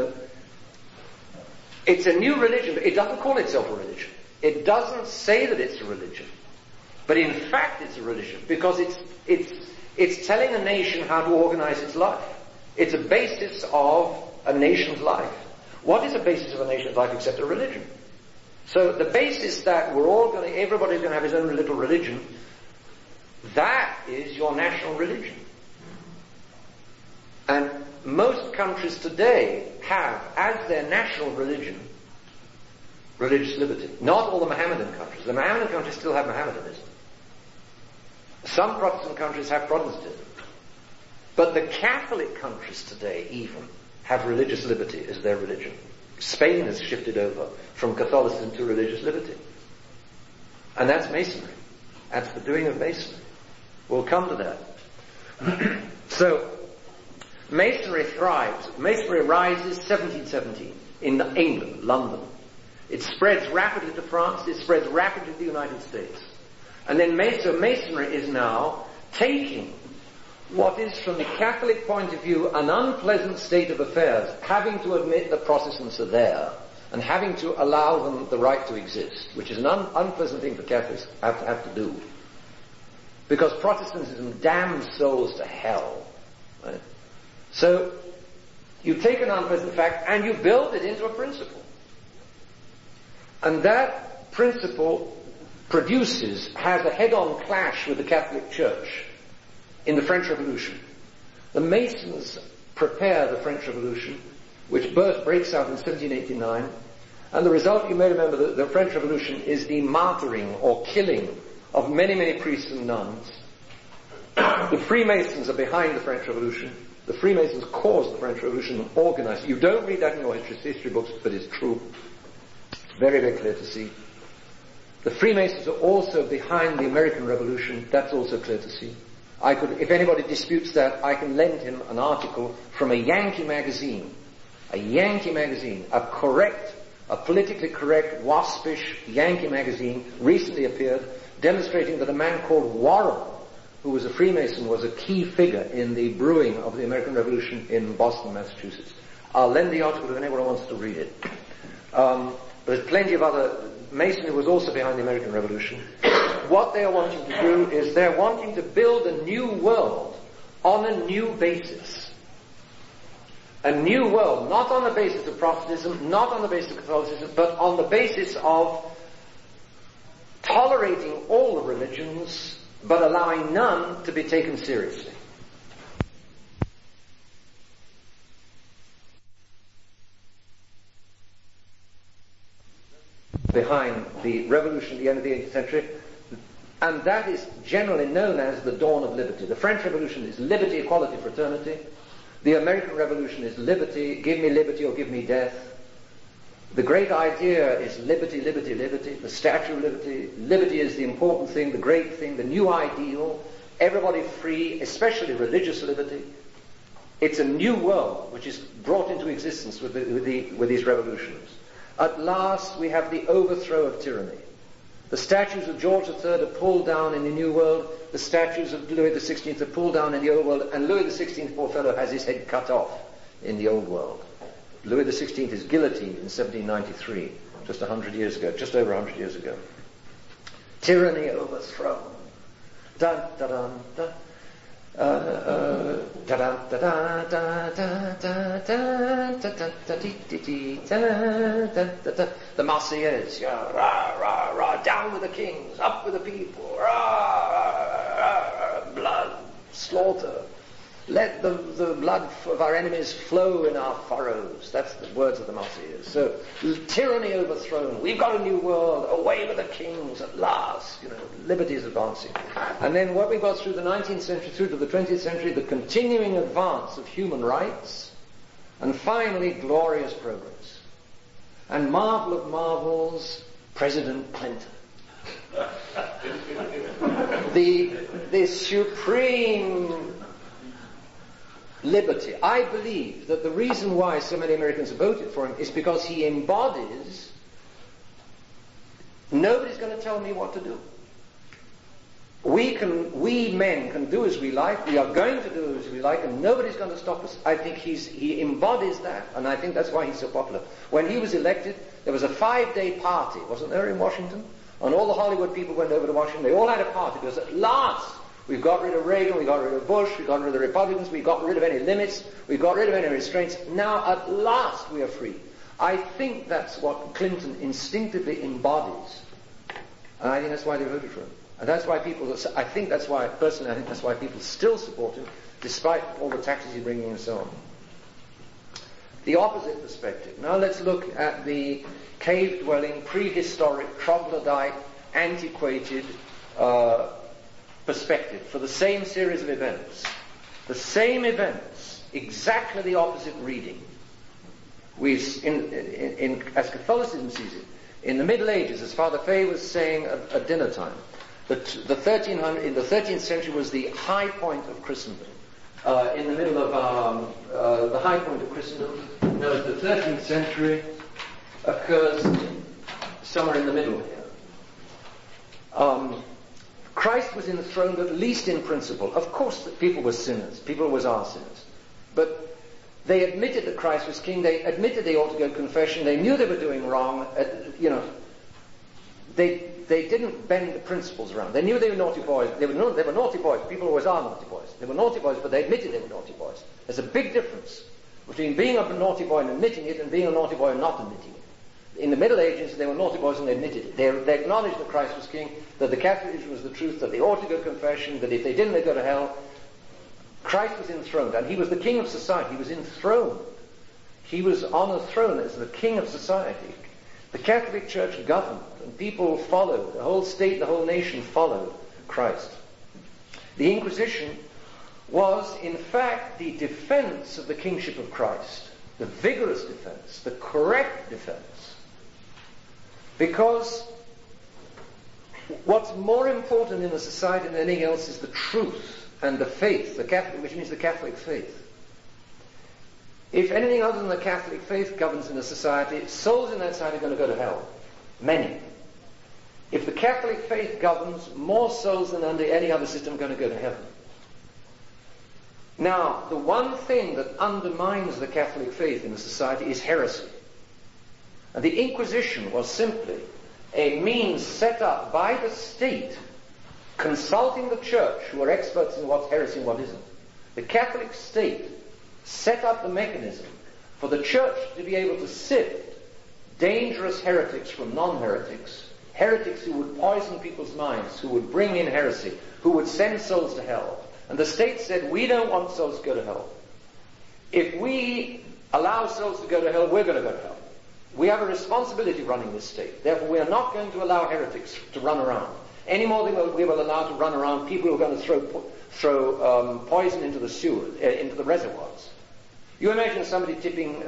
it's a new religion, but it doesn't call itself a religion. It doesn't say that it's a religion. But in fact it's a religion, because it's telling a nation how to organize its life. It's a basis of a nation's life. What is the basis of a nation's life except a religion? So the basis that everybody's going to have his own little religion, that is your national religion. And most countries today have as their national religion religious liberty. Not all the Mohammedan countries. The Mohammedan countries still have Mohammedanism. Some Protestant countries have Protestantism. But the Catholic countries today even have religious liberty as their religion. Spain has shifted over from Catholicism to religious liberty. And that's Masonry. That's the doing of Masonry. We'll come to that. So, Masonry thrives. Masonry rises 1717 in England, London. It spreads rapidly to France. It spreads rapidly to the United States. And then Masonry is now taking what is, from the Catholic point of view, an unpleasant state of affairs, having to admit that Protestants are there, and having to allow them the right to exist, which is an unpleasant thing for Catholics have to do. Because Protestantism damns souls to hell. Right? So, you take an unpleasant fact and you build it into a principle. And that principle has a head-on clash with the Catholic Church in the French Revolution. The Masons prepare the French Revolution, which breaks out in 1789, and the result, you may remember, the French Revolution is the martyring or killing of many, many priests and nuns. The Freemasons are behind the French Revolution. The Freemasons caused the French Revolution and organized it. You don't read that in your history books, but it's true. Very, very clear to see. The Freemasons are also behind the American Revolution. That's also clear to see. If anybody disputes that, I can lend him an article from a Yankee magazine, a politically correct, waspish Yankee magazine, recently appeared, demonstrating that a man called Warren, who was a Freemason, was a key figure in the brewing of the American Revolution in Boston, Massachusetts. I'll lend the article if anyone wants to read it. There's plenty of Masonry was also behind the American Revolution. What they are wanting to do is they're wanting to build a new world on a new basis. A new world, not on the basis of Protestantism, not on the basis of Catholicism, but on the basis of tolerating all the religions, but allowing none to be taken seriously. Behind the revolution at the end of the 18th century, and that is generally known as the dawn of liberty. The French Revolution is liberty, equality, fraternity. The American Revolution is liberty, give me liberty or give me death. The great idea is liberty, liberty, liberty, the Statue of Liberty. Liberty is the important thing, the great thing, the new ideal. Everybody free, especially religious liberty. It's a new world which is brought into existence with these revolutions. At last we have the overthrow of tyranny. The statues of George III are pulled down in the New World. The statues of Louis XVI are pulled down in the Old World. And Louis XVI, poor fellow, has his head cut off in the Old World. Louis XVI is guillotined in 1793. just 100 years ago, just over 100 years ago. Tyranny overthrown. Dun, dun, dun, dun. The Marseillaise, rah, rah, rah, down with the kings, up with the people, rah, rah, rah, blood, slaughter. Let the blood of our enemies flow in our furrows. That's the words of the Marseillaise. So, tyranny overthrown. We've got a new world. Away with the kings at last. Liberty is advancing. And then what we got through the 19th century, through to the 20th century, the continuing advance of human rights, and finally glorious progress. And marvel of marvels, President Clinton. the supreme liberty. I believe that the reason why so many Americans have voted for him is because he embodies, nobody's going to tell me what to do. We men can do as we like, we are going to do as we like, and nobody's going to stop us. I think he embodies that, and I think that's why he's so popular. When he was elected, there was a 5-day party, wasn't there, in Washington? And all the Hollywood people went over to Washington. They all had a party because at last we've got rid of Reagan, we got rid of Bush, we got rid of the Republicans, we got rid of any limits, we got rid of any restraints. Now at last we are free. I think that's what Clinton instinctively embodies. And I think that's why they voted for him. And that's why personally I think that's why people still support him, despite all the taxes he's bringing and so on. The opposite perspective. Now let's look at the cave-dwelling, prehistoric, troglodyte, antiquated perspective for the same series of events. The same events, exactly the opposite reading. As Catholicism sees it, in the Middle Ages, as Father Fay was saying at dinner time, in the 13th century was the high point of Christendom. In the middle of the high point of Christendom, no, the 13th century occurs somewhere in the middle here. Christ was enthroned, at least in principle. Of course, people were sinners. People always are sinners. But they admitted that Christ was king. They admitted they ought to go to confession. They knew they were doing wrong. They didn't bend the principles around. They knew they were naughty boys. They were naughty boys. People always are naughty boys. They were naughty boys, but they admitted they were naughty boys. There's a big difference between being a naughty boy and admitting it and being a naughty boy and not admitting it. In the Middle Ages, they were naughty boys and they admitted it. They acknowledged that Christ was king, that the Catholic religion was the truth, that they ought to go to confession, that if they didn't, they'd go to hell. Christ was enthroned, and he was the king of society. He was enthroned. He was on a throne as the king of society. The Catholic Church governed, and people followed. The whole state, the whole nation followed Christ. The Inquisition was, in fact, the defense of the kingship of Christ. The vigorous defense, the correct defense. Because what's more important in a society than anything else is the truth and the faith, the Catholic, which means the Catholic faith. If anything other than the Catholic faith governs in a society, souls in that society are going to go to hell. Many. If the Catholic faith governs, more souls than under any other system are going to go to heaven. Now, the one thing that undermines the Catholic faith in a society is heresy. And the Inquisition was simply a means set up by the state, consulting the church, who are experts in what's heresy and what isn't. The Catholic state set up the mechanism for the church to be able to sift dangerous heretics from non-heretics, heretics who would poison people's minds, who would bring in heresy, who would send souls to hell. And the state said, we don't want souls to go to hell. If we allow souls to go to hell, we're going to go to hell. We have a responsibility running this state. Therefore, we are not going to allow heretics to run around. Any more than we will allow to run around people who are going to throw poison into the sewer, into the reservoirs. You imagine somebody tipping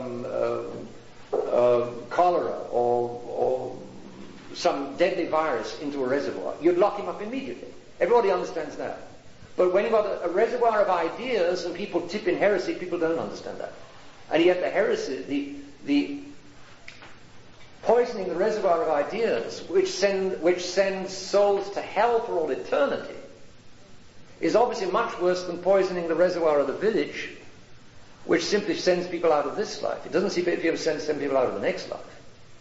cholera or some deadly virus into a reservoir. You'd lock him up immediately. Everybody understands that. But when you've got a reservoir of ideas and people tip in heresy, people don't understand that. And yet the heresy, the poisoning the reservoir of ideas, which sends souls to hell for all eternity, is obviously much worse than poisoning the reservoir of the village, which simply sends people out of this life. It doesn't seem to ever send people out of the next life.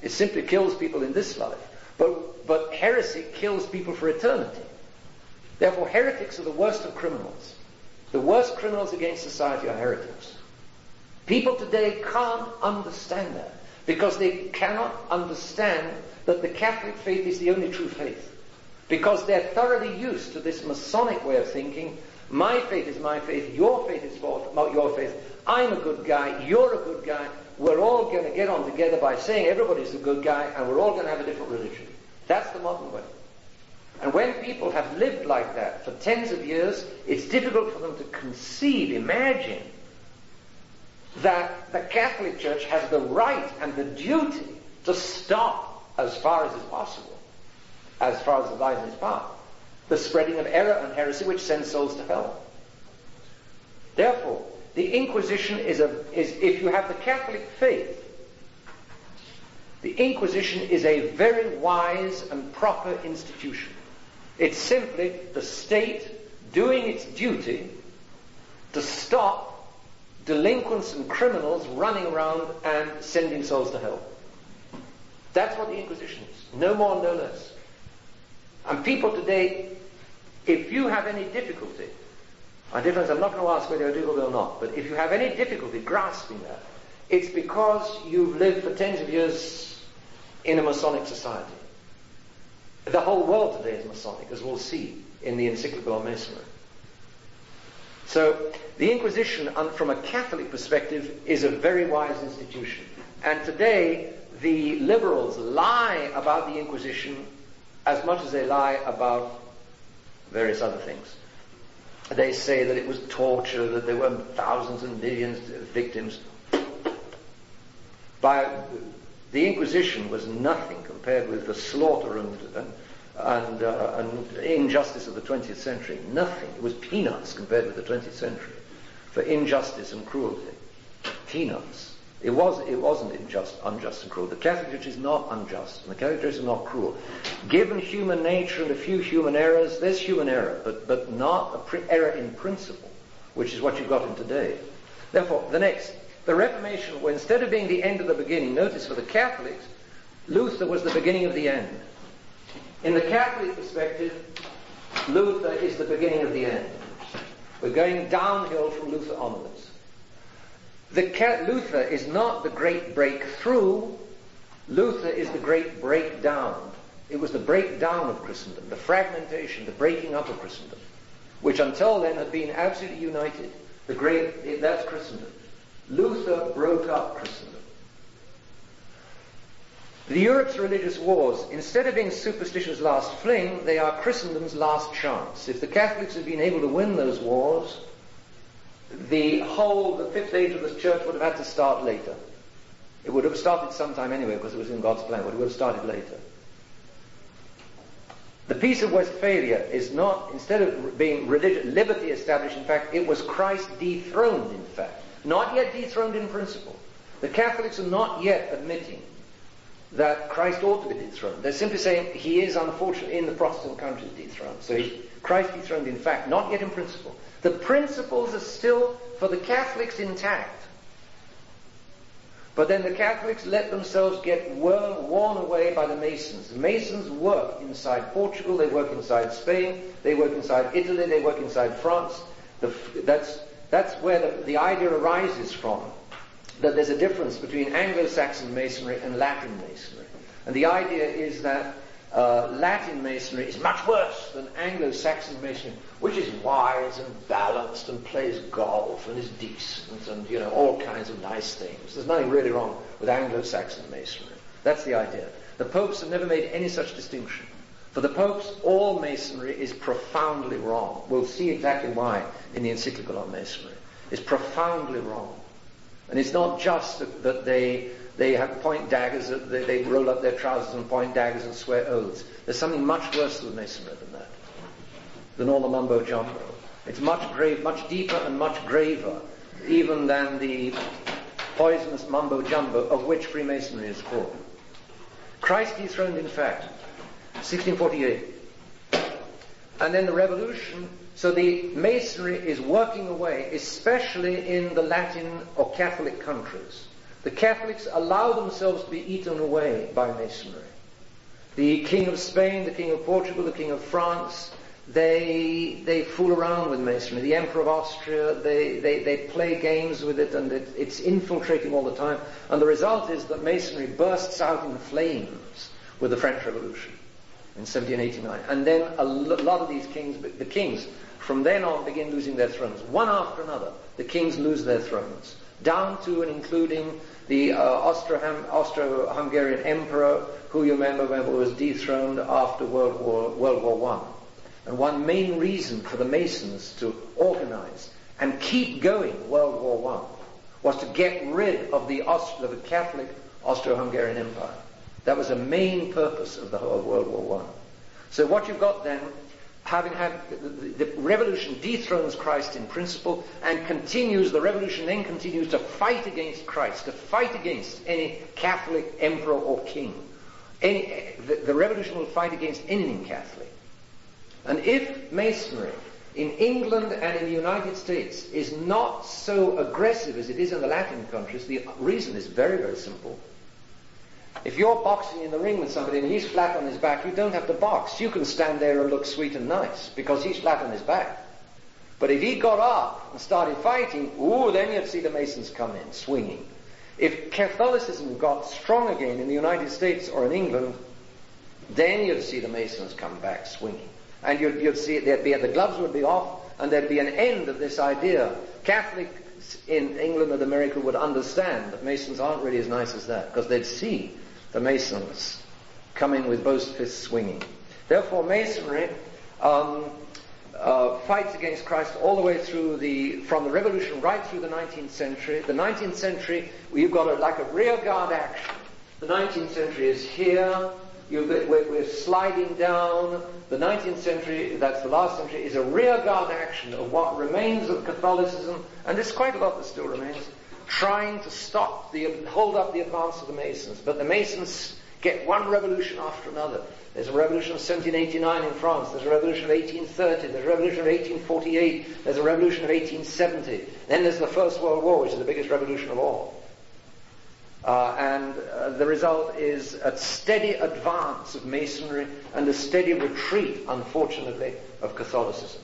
It simply kills people in this life. But heresy kills people for eternity. Therefore, heretics are the worst of criminals. The worst criminals against society are heretics. People today can't understand that because they cannot understand that the Catholic faith is the only true faith. Because they're thoroughly used to this Masonic way of thinking. My faith is my faith, your faith is your faith. I'm a good guy, you're a good guy. We're all going to get on together by saying everybody's a good guy and we're all going to have a different religion. That's the modern way. And when people have lived like that for tens of years, it's difficult for them to imagine that the Catholic Church has the right and the duty to stop, as far as is possible, as far as lies in its power, the spreading of error and heresy which sends souls to hell. Therefore, the Inquisition is if you have the Catholic faith, the Inquisition is a very wise and proper institution. It's simply the state doing its duty to stop delinquents and criminals running around and sending souls to hell. That's what the Inquisition is. No more, no less. And people today, if you have any difficulty, I'm not going to ask whether you're difficult or not, but if you have any difficulty grasping that, it's because you've lived for tens of years in a Masonic society. The whole world today is Masonic, as we'll see in the encyclical on Masonry. So, the Inquisition, from a Catholic perspective, is a very wise institution. And today, the liberals lie about the Inquisition as much as they lie about various other things. They say that it was torture, that there were thousands and millions of victims. The Inquisition was nothing compared with the slaughter and injustice of the 20th century. Nothing. It was peanuts compared with the 20th century for injustice and cruelty. Peanuts. It wasn't unjust and cruel. The Catholic Church is not unjust, and the Catholic Church is not cruel. Given human nature and a few human errors, there's human error, but not error in principle, which is what you've got in today. Therefore, the Reformation, well, instead of being the end of the beginning, notice for the Catholics, Luther was the beginning of the end. In the Catholic perspective, Luther is the beginning of the end. We're going downhill from Luther onwards. Luther is not the great breakthrough. Luther is the great breakdown. It was the breakdown of Christendom, the fragmentation, the breaking up of Christendom, which until then had been absolutely united. That's Christendom. Luther broke up Christendom. The Europe's religious wars, instead of being superstition's last fling, they are Christendom's last chance. If the Catholics had been able to win those wars, the fifth age of the church would have had to start later. It would have started sometime anyway because it was in God's plan, but it would have started later. The Peace of Westphalia is not, instead of being liberty established, in fact, it was Christ dethroned, in fact. Not yet dethroned in principle. The Catholics are not yet admitting that Christ ought to be dethroned. They're simply saying he is, unfortunately, in the Protestant countries dethroned. So Christ dethroned in fact, not yet in principle. The principles are still, for the Catholics, intact. But then the Catholics let themselves get worn away by the Masons. The Masons work inside Portugal, they work inside Spain, they work inside Italy, they work inside France. That's where the idea arises from, that there's a difference between Anglo-Saxon Masonry and Latin Masonry. And the idea is that Latin Masonry is much worse than Anglo-Saxon Masonry, which is wise and balanced and plays golf and is decent and, all kinds of nice things. There's nothing really wrong with Anglo-Saxon Masonry. That's the idea. The popes have never made any such distinction. For the popes, all Masonry is profoundly wrong. We'll see exactly why in the encyclical on Masonry. It's profoundly wrong. And it's not just that they have point daggers, they roll up their trousers and point daggers and swear oaths. There's something much worse than Masonry than that, than all the mumbo-jumbo. It's much deeper and much graver, even than the poisonous mumbo-jumbo of which Freemasonry is called. Christ dethroned in fact, 1648. And then the Revolution. So the Masonry is working away, especially in the Latin or Catholic countries. The Catholics allow themselves to be eaten away by Masonry. The King of Spain, the King of Portugal, the King of France, they fool around with Masonry. The Emperor of Austria, they play games with it, and it's infiltrating all the time. And the result is that Masonry bursts out in flames with the French Revolution in 1789. And then a lot of these kings, the kings, from then on begin losing their thrones. One after another, the kings lose their thrones. Down to and including the Austro-Hungarian Emperor, who you remember was dethroned after World War I. And one main reason for the Masons to organize and keep going World War I was to get rid of the Catholic Austro-Hungarian Empire. That was a main purpose of the whole World War I. So what you've got then, having had the revolution dethrones Christ in principle and the revolution then continues to fight against Christ, to fight against any Catholic emperor or king. The revolution will fight against anything Catholic. And if Masonry in England and in the United States is not so aggressive as it is in the Latin countries, the reason is very, very simple. If you're boxing in the ring with somebody and he's flat on his back, you don't have to box. You can stand there and look sweet and nice because he's flat on his back. But if he got up and started fighting, then you'd see the Masons come in, swinging. If Catholicism got strong again in the United States or in England, then you'd see the Masons come back swinging. And you'd see the gloves would be off, and there'd be an end of this idea. Catholics in England and America would understand that Masons aren't really as nice as that, because they'd see the Masons come in with both fists swinging. Therefore, Masonry fights against Christ all the way through from the Revolution right through the 19th century. The 19th century, you've got like a rearguard action. The 19th century is here. We're sliding down. The 19th century, that's the last century, is a rearguard action of what remains of Catholicism, and there's quite a lot that still remains, trying to hold up the advance of the Masons. But the Masons get one revolution after another. There's a revolution of 1789 in France. There's a revolution of 1830. There's a revolution of 1848. There's a revolution of 1870. Then there's the First World War, which is the biggest revolution of all. And the result is a steady advance of Masonry and a steady retreat, unfortunately, of Catholicism.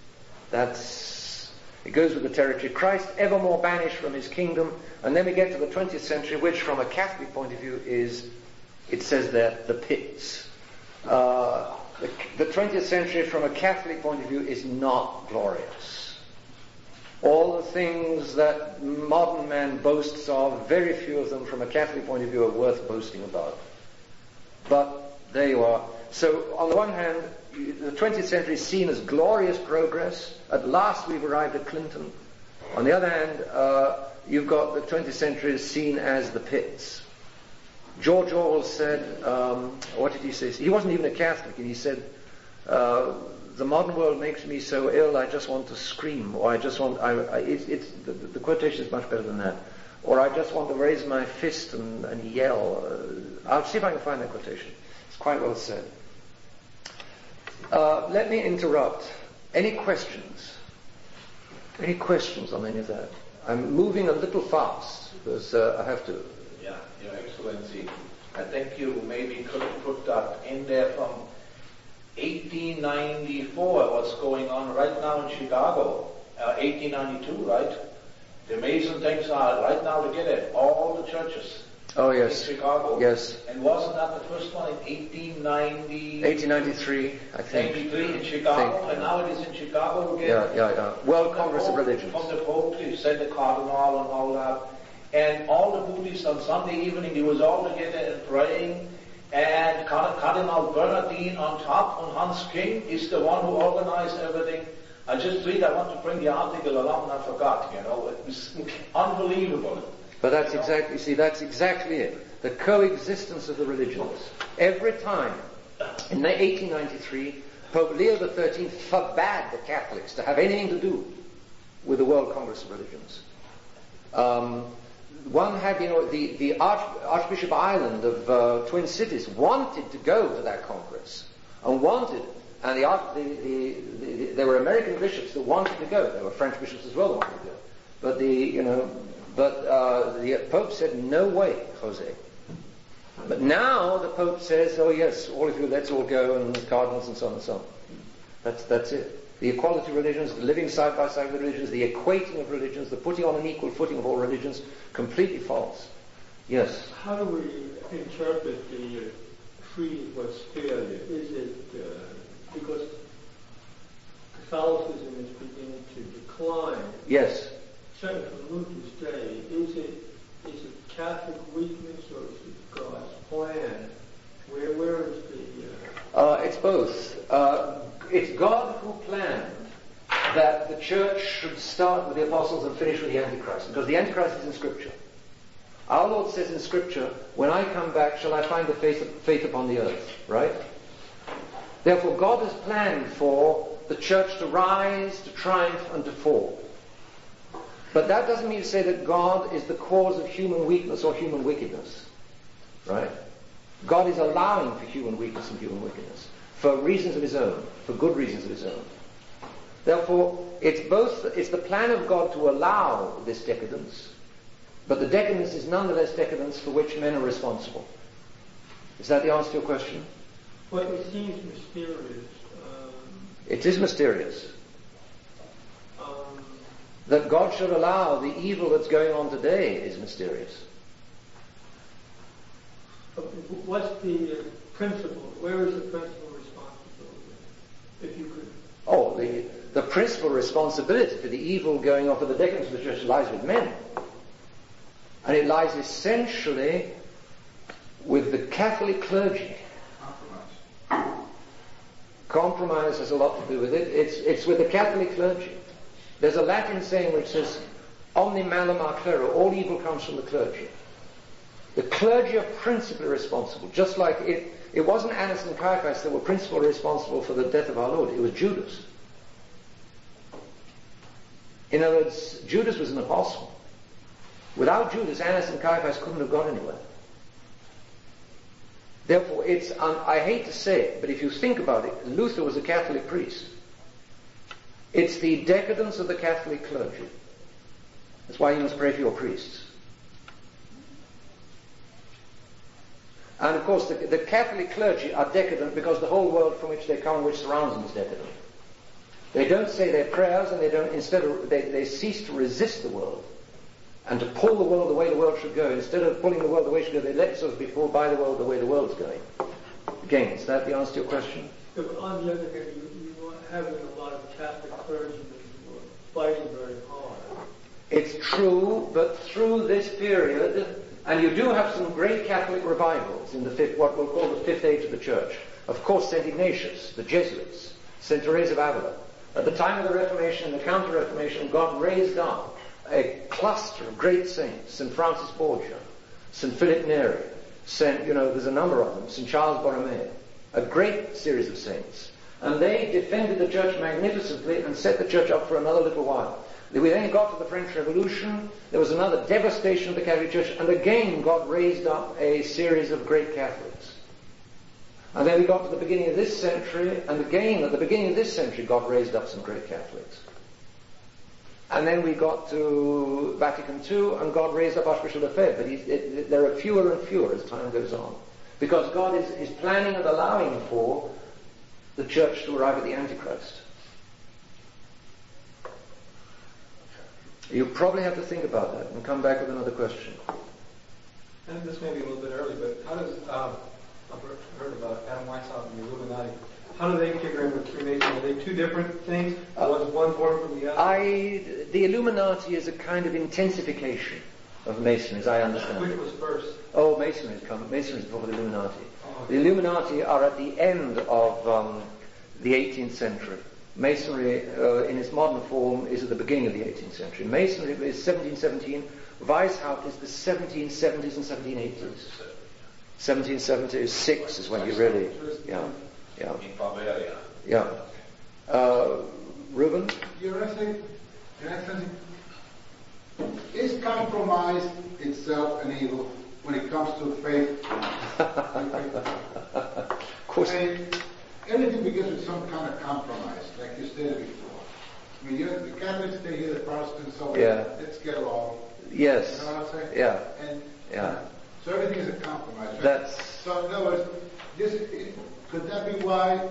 It goes with the territory. Christ evermore banished from his kingdom, and then we get to the 20th century, which from a Catholic point of view is, it says there, the pits. The 20th century from a Catholic point of view is not glorious. All the things that modern man boasts of, very few of them from a Catholic point of view are worth boasting about. But there you are. So on the one hand, the 20th century is seen as glorious progress. At last we've arrived at Clinton. On the other hand, you've got the 20th century is seen as the pits. George Orwell said, what did he say? He wasn't even a Catholic, and he said, the modern world makes me so ill I just want to scream, or I just want, the quotation is much better than that, or I just want to raise my fist and yell. I'll see if I can find that quotation. It's quite well said. Let me interrupt. Any questions? Any questions on any of that? I'm moving a little fast because I have to. Yeah, Your Excellency, I think you maybe could have put that in there from 1894, what's going on right now in Chicago, 1892, right? The Mason things are right now together, all the churches. Oh, yes. In Chicago. Yes. And wasn't that the first one in 1893, I think. 93 in Chicago, and now it is in Chicago again. Yeah. World Congress of Religions. From the Pope, he said the Cardinal and all that. And all the Buddhists on Sunday evening, he was all together and praying. And Cardinal Bernardine on top, and Hans King is the one who organized everything. I want to bring the article along, and I forgot, it was unbelievable. But that's exactly it. The coexistence of the religions. Every time, in 1893, Pope Leo XIII forbade the Catholics to have anything to do with the World Congress of Religions. One had, the Archbishop Ireland of Twin Cities wanted to go to that Congress, and there were American bishops that wanted to go. There were French bishops as well that wanted to go. But the Pope said, no way, Jose. But now the Pope says, oh yes, all of you, let's all go, and the cardinals and so on and so on. That's it. The equality of religions, the living side by side with religions, the equating of religions, the putting on an equal footing of all religions, completely false. Yes? How do we interpret the Creed of Westphalia? Is it because Catholicism is beginning to decline? Yes. Certainly from Luther's day, is it Catholic weakness or is it God's plan? Where is the... It's both. It's God who planned that the church should start with the apostles and finish with the Antichrist, because the Antichrist is in Scripture. Our Lord says in Scripture, when I come back, shall I find the faith upon the earth, right? Therefore, God has planned for the church to rise, to triumph, and to fall. But that doesn't mean to say that God is the cause of human weakness or human wickedness, right? God is allowing for human weakness and human wickedness, for reasons of his own, for good reasons of his own. Therefore, it's the plan of God to allow this decadence, but the decadence is nonetheless decadence for which men are responsible. Is that the answer to your question? Well, it seems mysterious. It is mysterious. That God should allow the evil that's going on today is mysterious. What's the principle? Where is the principal responsibility? If you could... Oh, the principal responsibility for the evil going on, for the decadence of the church, lies with men. And it lies essentially with the Catholic clergy. Compromise has a lot to do with it. It's with the Catholic clergy. There's a Latin saying which says, omni malum a clero, all evil comes from the clergy. The clergy are principally responsible, just like it wasn't Annas and Caiaphas that were principally responsible for the death of our Lord, it was Judas. In other words, Judas was an apostle. Without Judas, Annas and Caiaphas couldn't have gone anywhere. Therefore, I hate to say it, but if you think about it, Luther was a Catholic priest. It's the decadence of the Catholic clergy. That's why you must pray for your priests. And of course, the Catholic clergy are decadent because the whole world from which they come, which surrounds them, is decadent. They don't say their prayers, and they cease to resist the world and to pull the world the way the world should go. Instead of pulling the world the way it should go, they let themselves be pulled by the world the way the world's going. Again, is that the answer to your question? Yeah, but on the other hand, you are having a lot of Catholic clergymen who are fighting very hard. It's true, but through this period, and you do have some great Catholic revivals in what we'll call the fifth age of the church. Of course, St. Ignatius, the Jesuits, St. Therese of Avila. At the time of the Reformation and the Counter-Reformation, God raised up a cluster of great saints, St. Francis Borgia, St. Philip Neri, there's a number of them, St. Charles Borromeo, a great series of saints. And they defended the church magnificently and set the church up for another little while. We then got to the French Revolution, there was another devastation of the Catholic Church, and again God raised up a series of great Catholics. And then we got to the beginning of this century, and again at the beginning of this century God raised up some great Catholics. And then we got to Vatican II, and God raised up Archbishop Lefebvre, but there are fewer and fewer as time goes on. Because God is planning and allowing for the church to arrive at the Antichrist. You probably have to think about that and come back with another question. And this may be a little bit early, but how does, I've heard about Adam Weishaupt and the Illuminati. How do they figure in with Freemasonry? Are they two different things? Was one born from the other? The Illuminati is a kind of intensification of Masonry, as I understand Which it. was first? Oh, Masonry is before the Illuminati. Oh, okay. The Illuminati are at the end of the 18th century. Masonry, in its modern form, is at the beginning of the 18th century. Masonry is 1717. Weishaupt is the 1770s and 1780s. 1776 is when you really... Yeah. Reuben? Your Excellency, is compromise itself an evil when it comes to faith? Of course. Everything begins with some kind of compromise, like you stated before. I mean, the Catholics stay here, the Protestants over there. Let's get along. Yes. You know what I'm saying? Yeah. And Yeah. so everything is a compromise, right? That's... So in other words, could that be why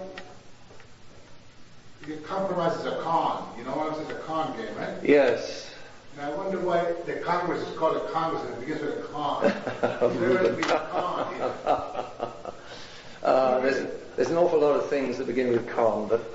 the compromise is a con? You know what I'm saying? It's a con game, right? Yes. And I wonder why the Congress is called a Congress and it begins with a con. There has to be a con here. There's an awful lot of things that begin with con, but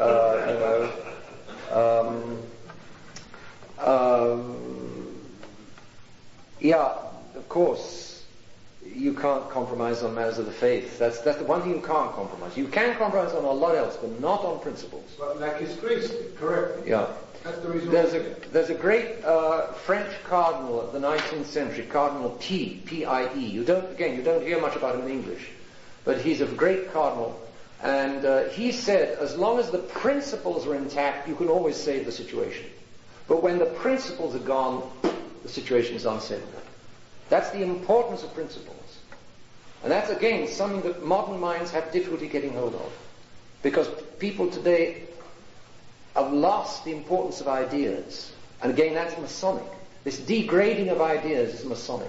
yeah, of course, you can't compromise on matters of the faith. That's the one thing you can't compromise. You can compromise on a lot else, but not on principles. But like his priest, correct? Yeah. That's the reason. There's a great French cardinal of the 19th century, Cardinal P.I.E. You don't hear much about him in English, but he's a great cardinal. And he said, as long as the principles are intact, you can always save the situation. But when the principles are gone, the situation is unsavable. That's the importance of principles. And that's, again, something that modern minds have difficulty getting hold of. Because people today have lost the importance of ideas. And again, that's Masonic. This degrading of ideas is Masonic.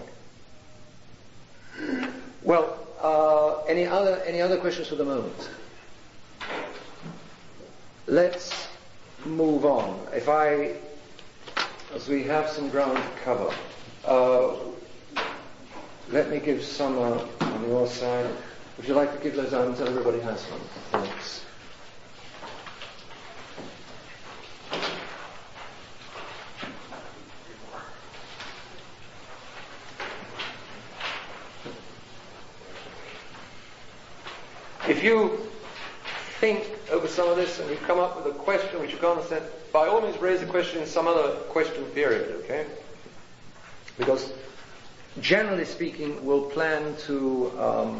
Well, any other questions for the moment? Let's move on. As we have some ground to cover, let me give some on your side. Would you like to give those out until everybody has one? Thanks. If you think over some of this and you come up with a question which you can't understand, by all means raise the question in some other question period, okay? Because generally speaking, we'll plan to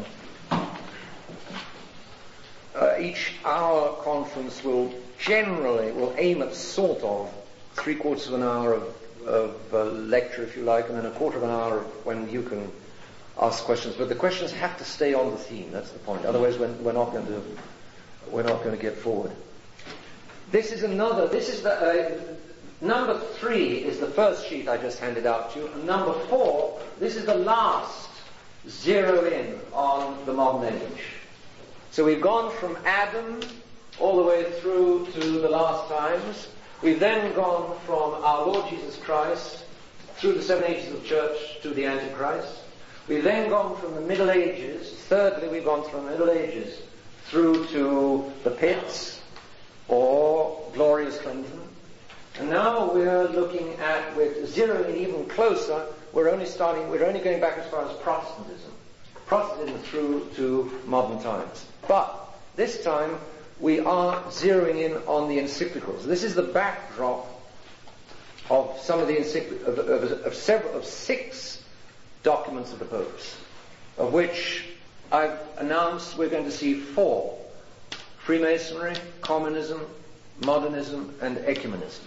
each hour conference will aim at sort of 3/4 of an hour of lecture, if you like, and then 1/4 of an hour when you can ask questions. But the questions have to stay on the theme. That's the point. Otherwise, we're not going to get forward. This is the number 3 is the first sheet I just handed out to you, and number 4, this is the last zero in on the modern age. So we've gone from Adam all the way through to the last times. We've then gone from our Lord Jesus Christ through the 7 ages of the church to the Antichrist. We've then gone from the Middle Ages. Thirdly, we've gone from the Middle Ages through to the pits or glorious cleansing. And now we're looking at, with zeroing even closer, we're only going back as far as Protestantism through to modern times. But this time we are zeroing in on the encyclicals. This is the backdrop of some of the of 6 documents of the popes, of which I've announced we're going to see 4: Freemasonry, Communism, Modernism, and Ecumenism.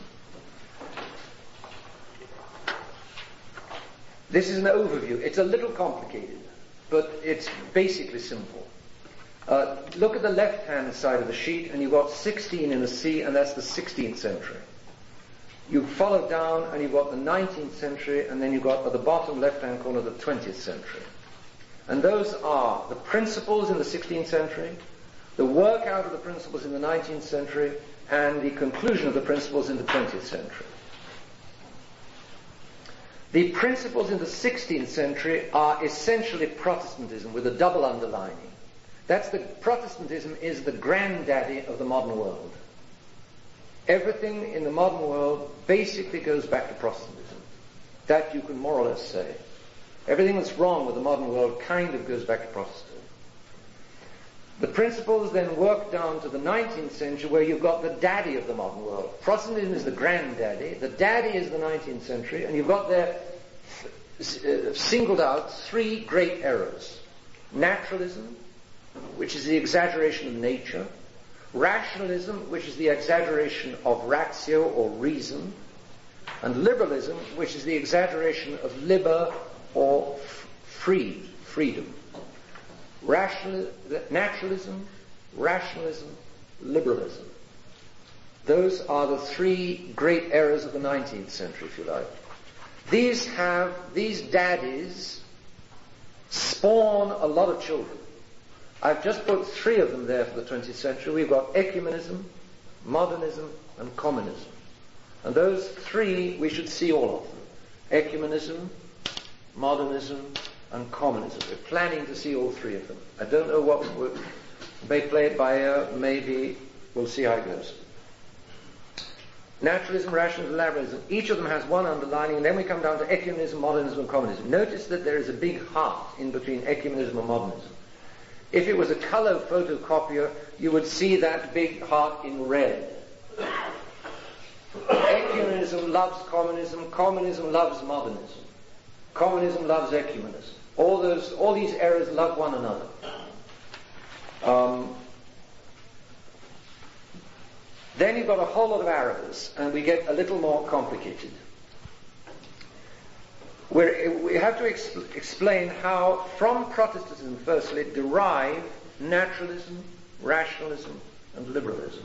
This is an overview. It's a little complicated, but it's basically simple. Look at the left-hand side of the sheet, and you've got 16 in the C, and that's the 16th century. You follow down, and you've got the 19th century, and then you've got at the bottom left-hand corner the 20th century. And those are the principles in the 16th century, the work out of the principles in the 19th century, and the conclusion of the principles in the 20th century. The principles in the 16th century are essentially Protestantism with a double underlining. Protestantism is the granddaddy of the modern world. Everything in the modern world basically goes back to Protestantism. That you can more or less say. Everything that's wrong with the modern world kind of goes back to Protestantism. The principles then work down to the 19th century, where you've got the daddy of the modern world. Protestantism is the granddaddy, the daddy is the 19th century, and you've got there singled out 3 great errors. Naturalism, which is the exaggeration of nature. Rationalism, which is the exaggeration of ratio or reason. And liberalism, which is the exaggeration of liber or freedom. Naturalism, rationalism, liberalism. Those are the 3 great errors of the 19th century, if you like. These daddies spawn a lot of children. I've just put 3 of them there for the 20th century. We've got ecumenism, modernism, and communism. And those 3, we should see all of them. Ecumenism, modernism, and communism. We're planning to see all 3 of them. I don't know what we may play it by ear, maybe we'll see how it goes. Naturalism, rationalism, liberalism, each of them has one underlining, and then we come down to ecumenism, modernism, and communism. Notice that there is a big heart in between ecumenism and modernism. If it was a color photocopier, you would see that big heart in red. Ecumenism loves communism, communism loves modernism, communism loves ecumenism. All these eras love one another. Then you've got a whole lot of errors, and we get a little more complicated. We have to explain how, from Protestantism, firstly, derive naturalism, rationalism, and liberalism.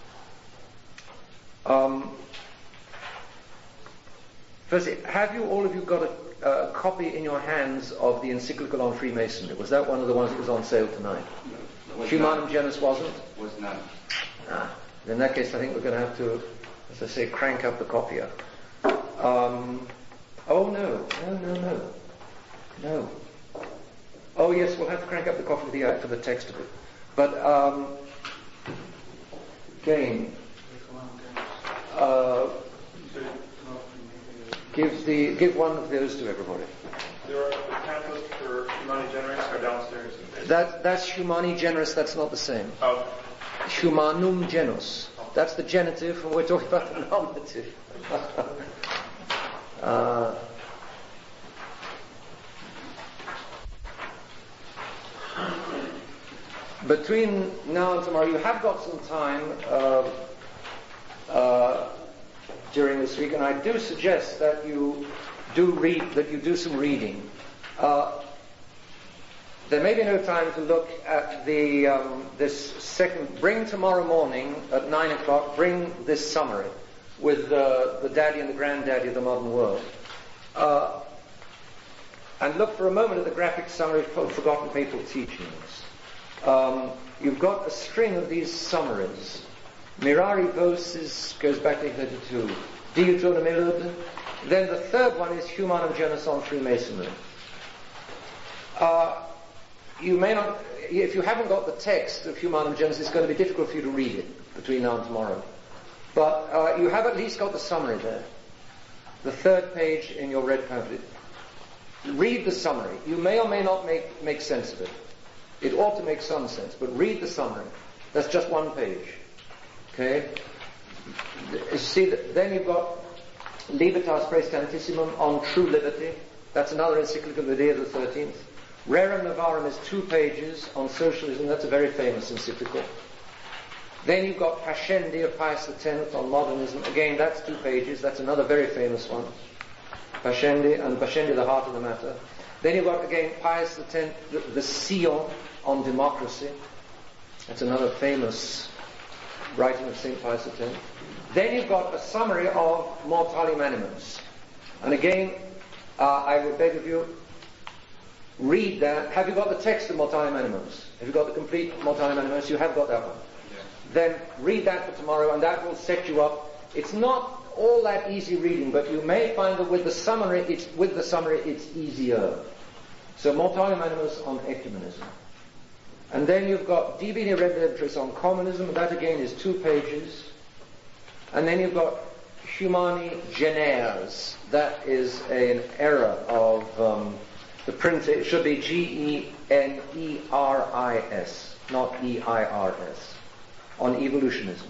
Firstly, have all of you got a copy in your hands of the encyclical on Freemasonry? Was that one of the ones that was on sale tonight? No, Humanum Genus wasn't? Was not. In that case, I think we're going to have to, as I say, crank up the copier. Oh, no. Oh, yes, we'll have to crank up the copier for the text of it. But, again, give one of those to everybody. There are the pamphlets for Humani Generis are downstairs. That's Humani Generis, that's not the same. Oh. Humanum genus. That's the genitive, and we're talking about the nominative. Between now and tomorrow, you have got some time during this week, and I do suggest that you do some reading. There may be no time to look at this second. Bring tomorrow morning at 9 o'clock, bring this summary with the daddy and the granddaddy of the modern world. And look for a moment at the graphic summary of Forgotten Papal Teachings. You've got a string of these summaries. Mirari Vocis goes back to 32. Diutuna Melud. Then the third one is Humanum Genus on Freemasonry. You may not, if you haven't got the text of Humanum Genus, it's going to be difficult for you to read it between now and tomorrow. But you have at least got the summary there. The third page in your red pamphlet. Read the summary. You may or may not make sense of it. It ought to make some sense, but read the summary. That's just one page. Okay? See, then you've got Libertas Praestantissimum on true liberty. That's another encyclical of Leo the 13th. Rerum Novarum is 2 pages on socialism. That's a very famous encyclical. Then you've got Pascendi of Pius X on modernism. Again, that's 2 pages. That's another very famous one. Pascendi, the heart of the matter. Then you've got, again, Pius X, the Sion on democracy. That's another famous writing of St. Pius X. Then you've got a summary of Mortalium Animus. And again, I would beg of you, read that. Have you got the text of Mortalium Animus? Have you got the complete Mortalium Animus? You have got that one. Yeah. Then read that for tomorrow, and that will set you up. It's not all that easy reading, but you may find that with the summary, it's easier. So Mortalium Animus on ecumenism. And then you've got De Bene Redemptoris on communism, and that again is 2 pages. And then you've got Humani Generis. That is an error of the print. It should be Generis, not EIRS, on evolutionism.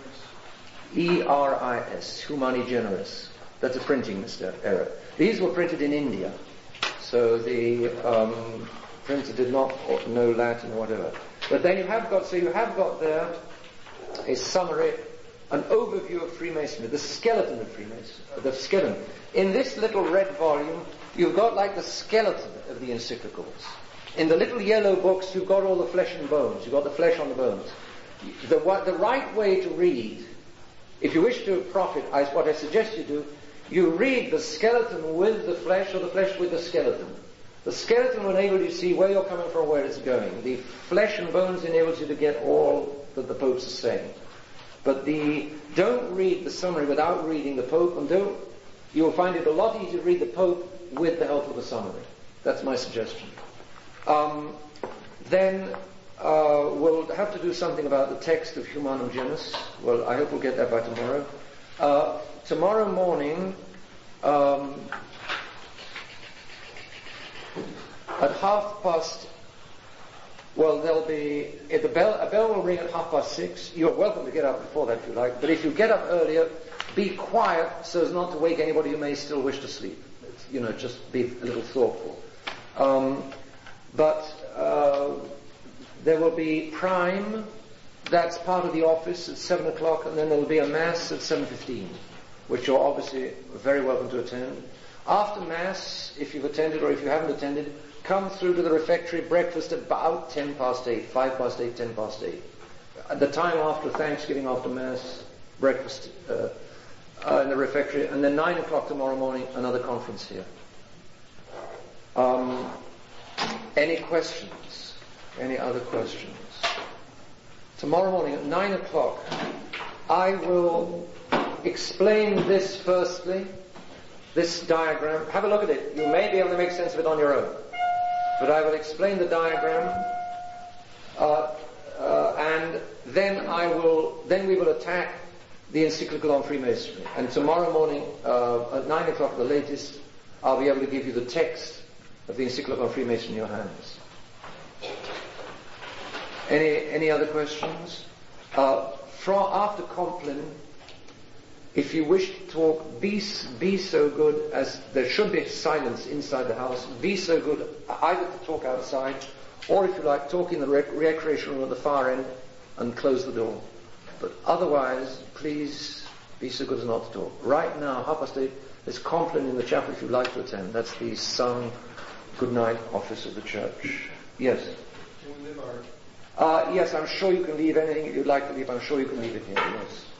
ERIS, Humani Generis. That's a printing error. These were printed in India, so the printer did not know Latin or whatever. But then you have got there a summary, an overview of Freemasonry, the skeleton of Freemasonry, the skeleton. In this little red volume, you've got like the skeleton of the encyclicals. In the little yellow books, you've got all the flesh and bones. You've got the flesh on the bones. The right way to read, if you wish to profit, what I suggest you do, You read the skeleton with the flesh or the flesh with the skeleton. The skeleton will enable you to see where you're coming from, where it's going. The flesh and bones enables you to get all that the Popes are saying. But don't read the summary without reading the Pope, and you'll find it a lot easier to read the Pope with the help of the summary. That's my suggestion. Then we'll have to do something about the text of Humanum Genus. Well, I hope we'll get that by tomorrow. Tomorrow morning, at 6:30, there'll be a bell will ring at 6:30. You're welcome to get up before that if you like, but if you get up earlier, be quiet so as not to wake anybody who may still wish to sleep. Just be a little thoughtful. But there will be prime. That's part of the office at 7 o'clock, and then there will be a mass at 7:15, which you're obviously very welcome to attend. After mass, if you've attended or if you haven't attended, come through to the refectory, breakfast about 8:10, 8:05, 8:10. At the time after Thanksgiving, after mass, breakfast in the refectory, and then 9 o'clock tomorrow morning, another conference here. Any questions? Any other questions? Tomorrow morning at 9 o'clock, I will explain this firstly, this diagram. Have a look at it. You may be able to make sense of it on your own. But I will explain the diagram, and then we will attack the encyclical on Freemasonry. And tomorrow morning, at 9 o'clock the latest, I'll be able to give you the text of the encyclical on Freemasonry in your hands. Any other questions? After Compline, if you wish to talk, be so good as there should be silence inside the house. Be so good either to talk outside, or if you like, talk in the recreation room at the far end and close the door. But otherwise, please be so good as not to talk. Right now, 8:30, there's Compline in the chapel if you'd like to attend. That's the sung good night office of the church. Yes. Can we leave our... Yes, I'm sure you can leave anything you'd like to leave. I'm sure you can leave it here. Yes.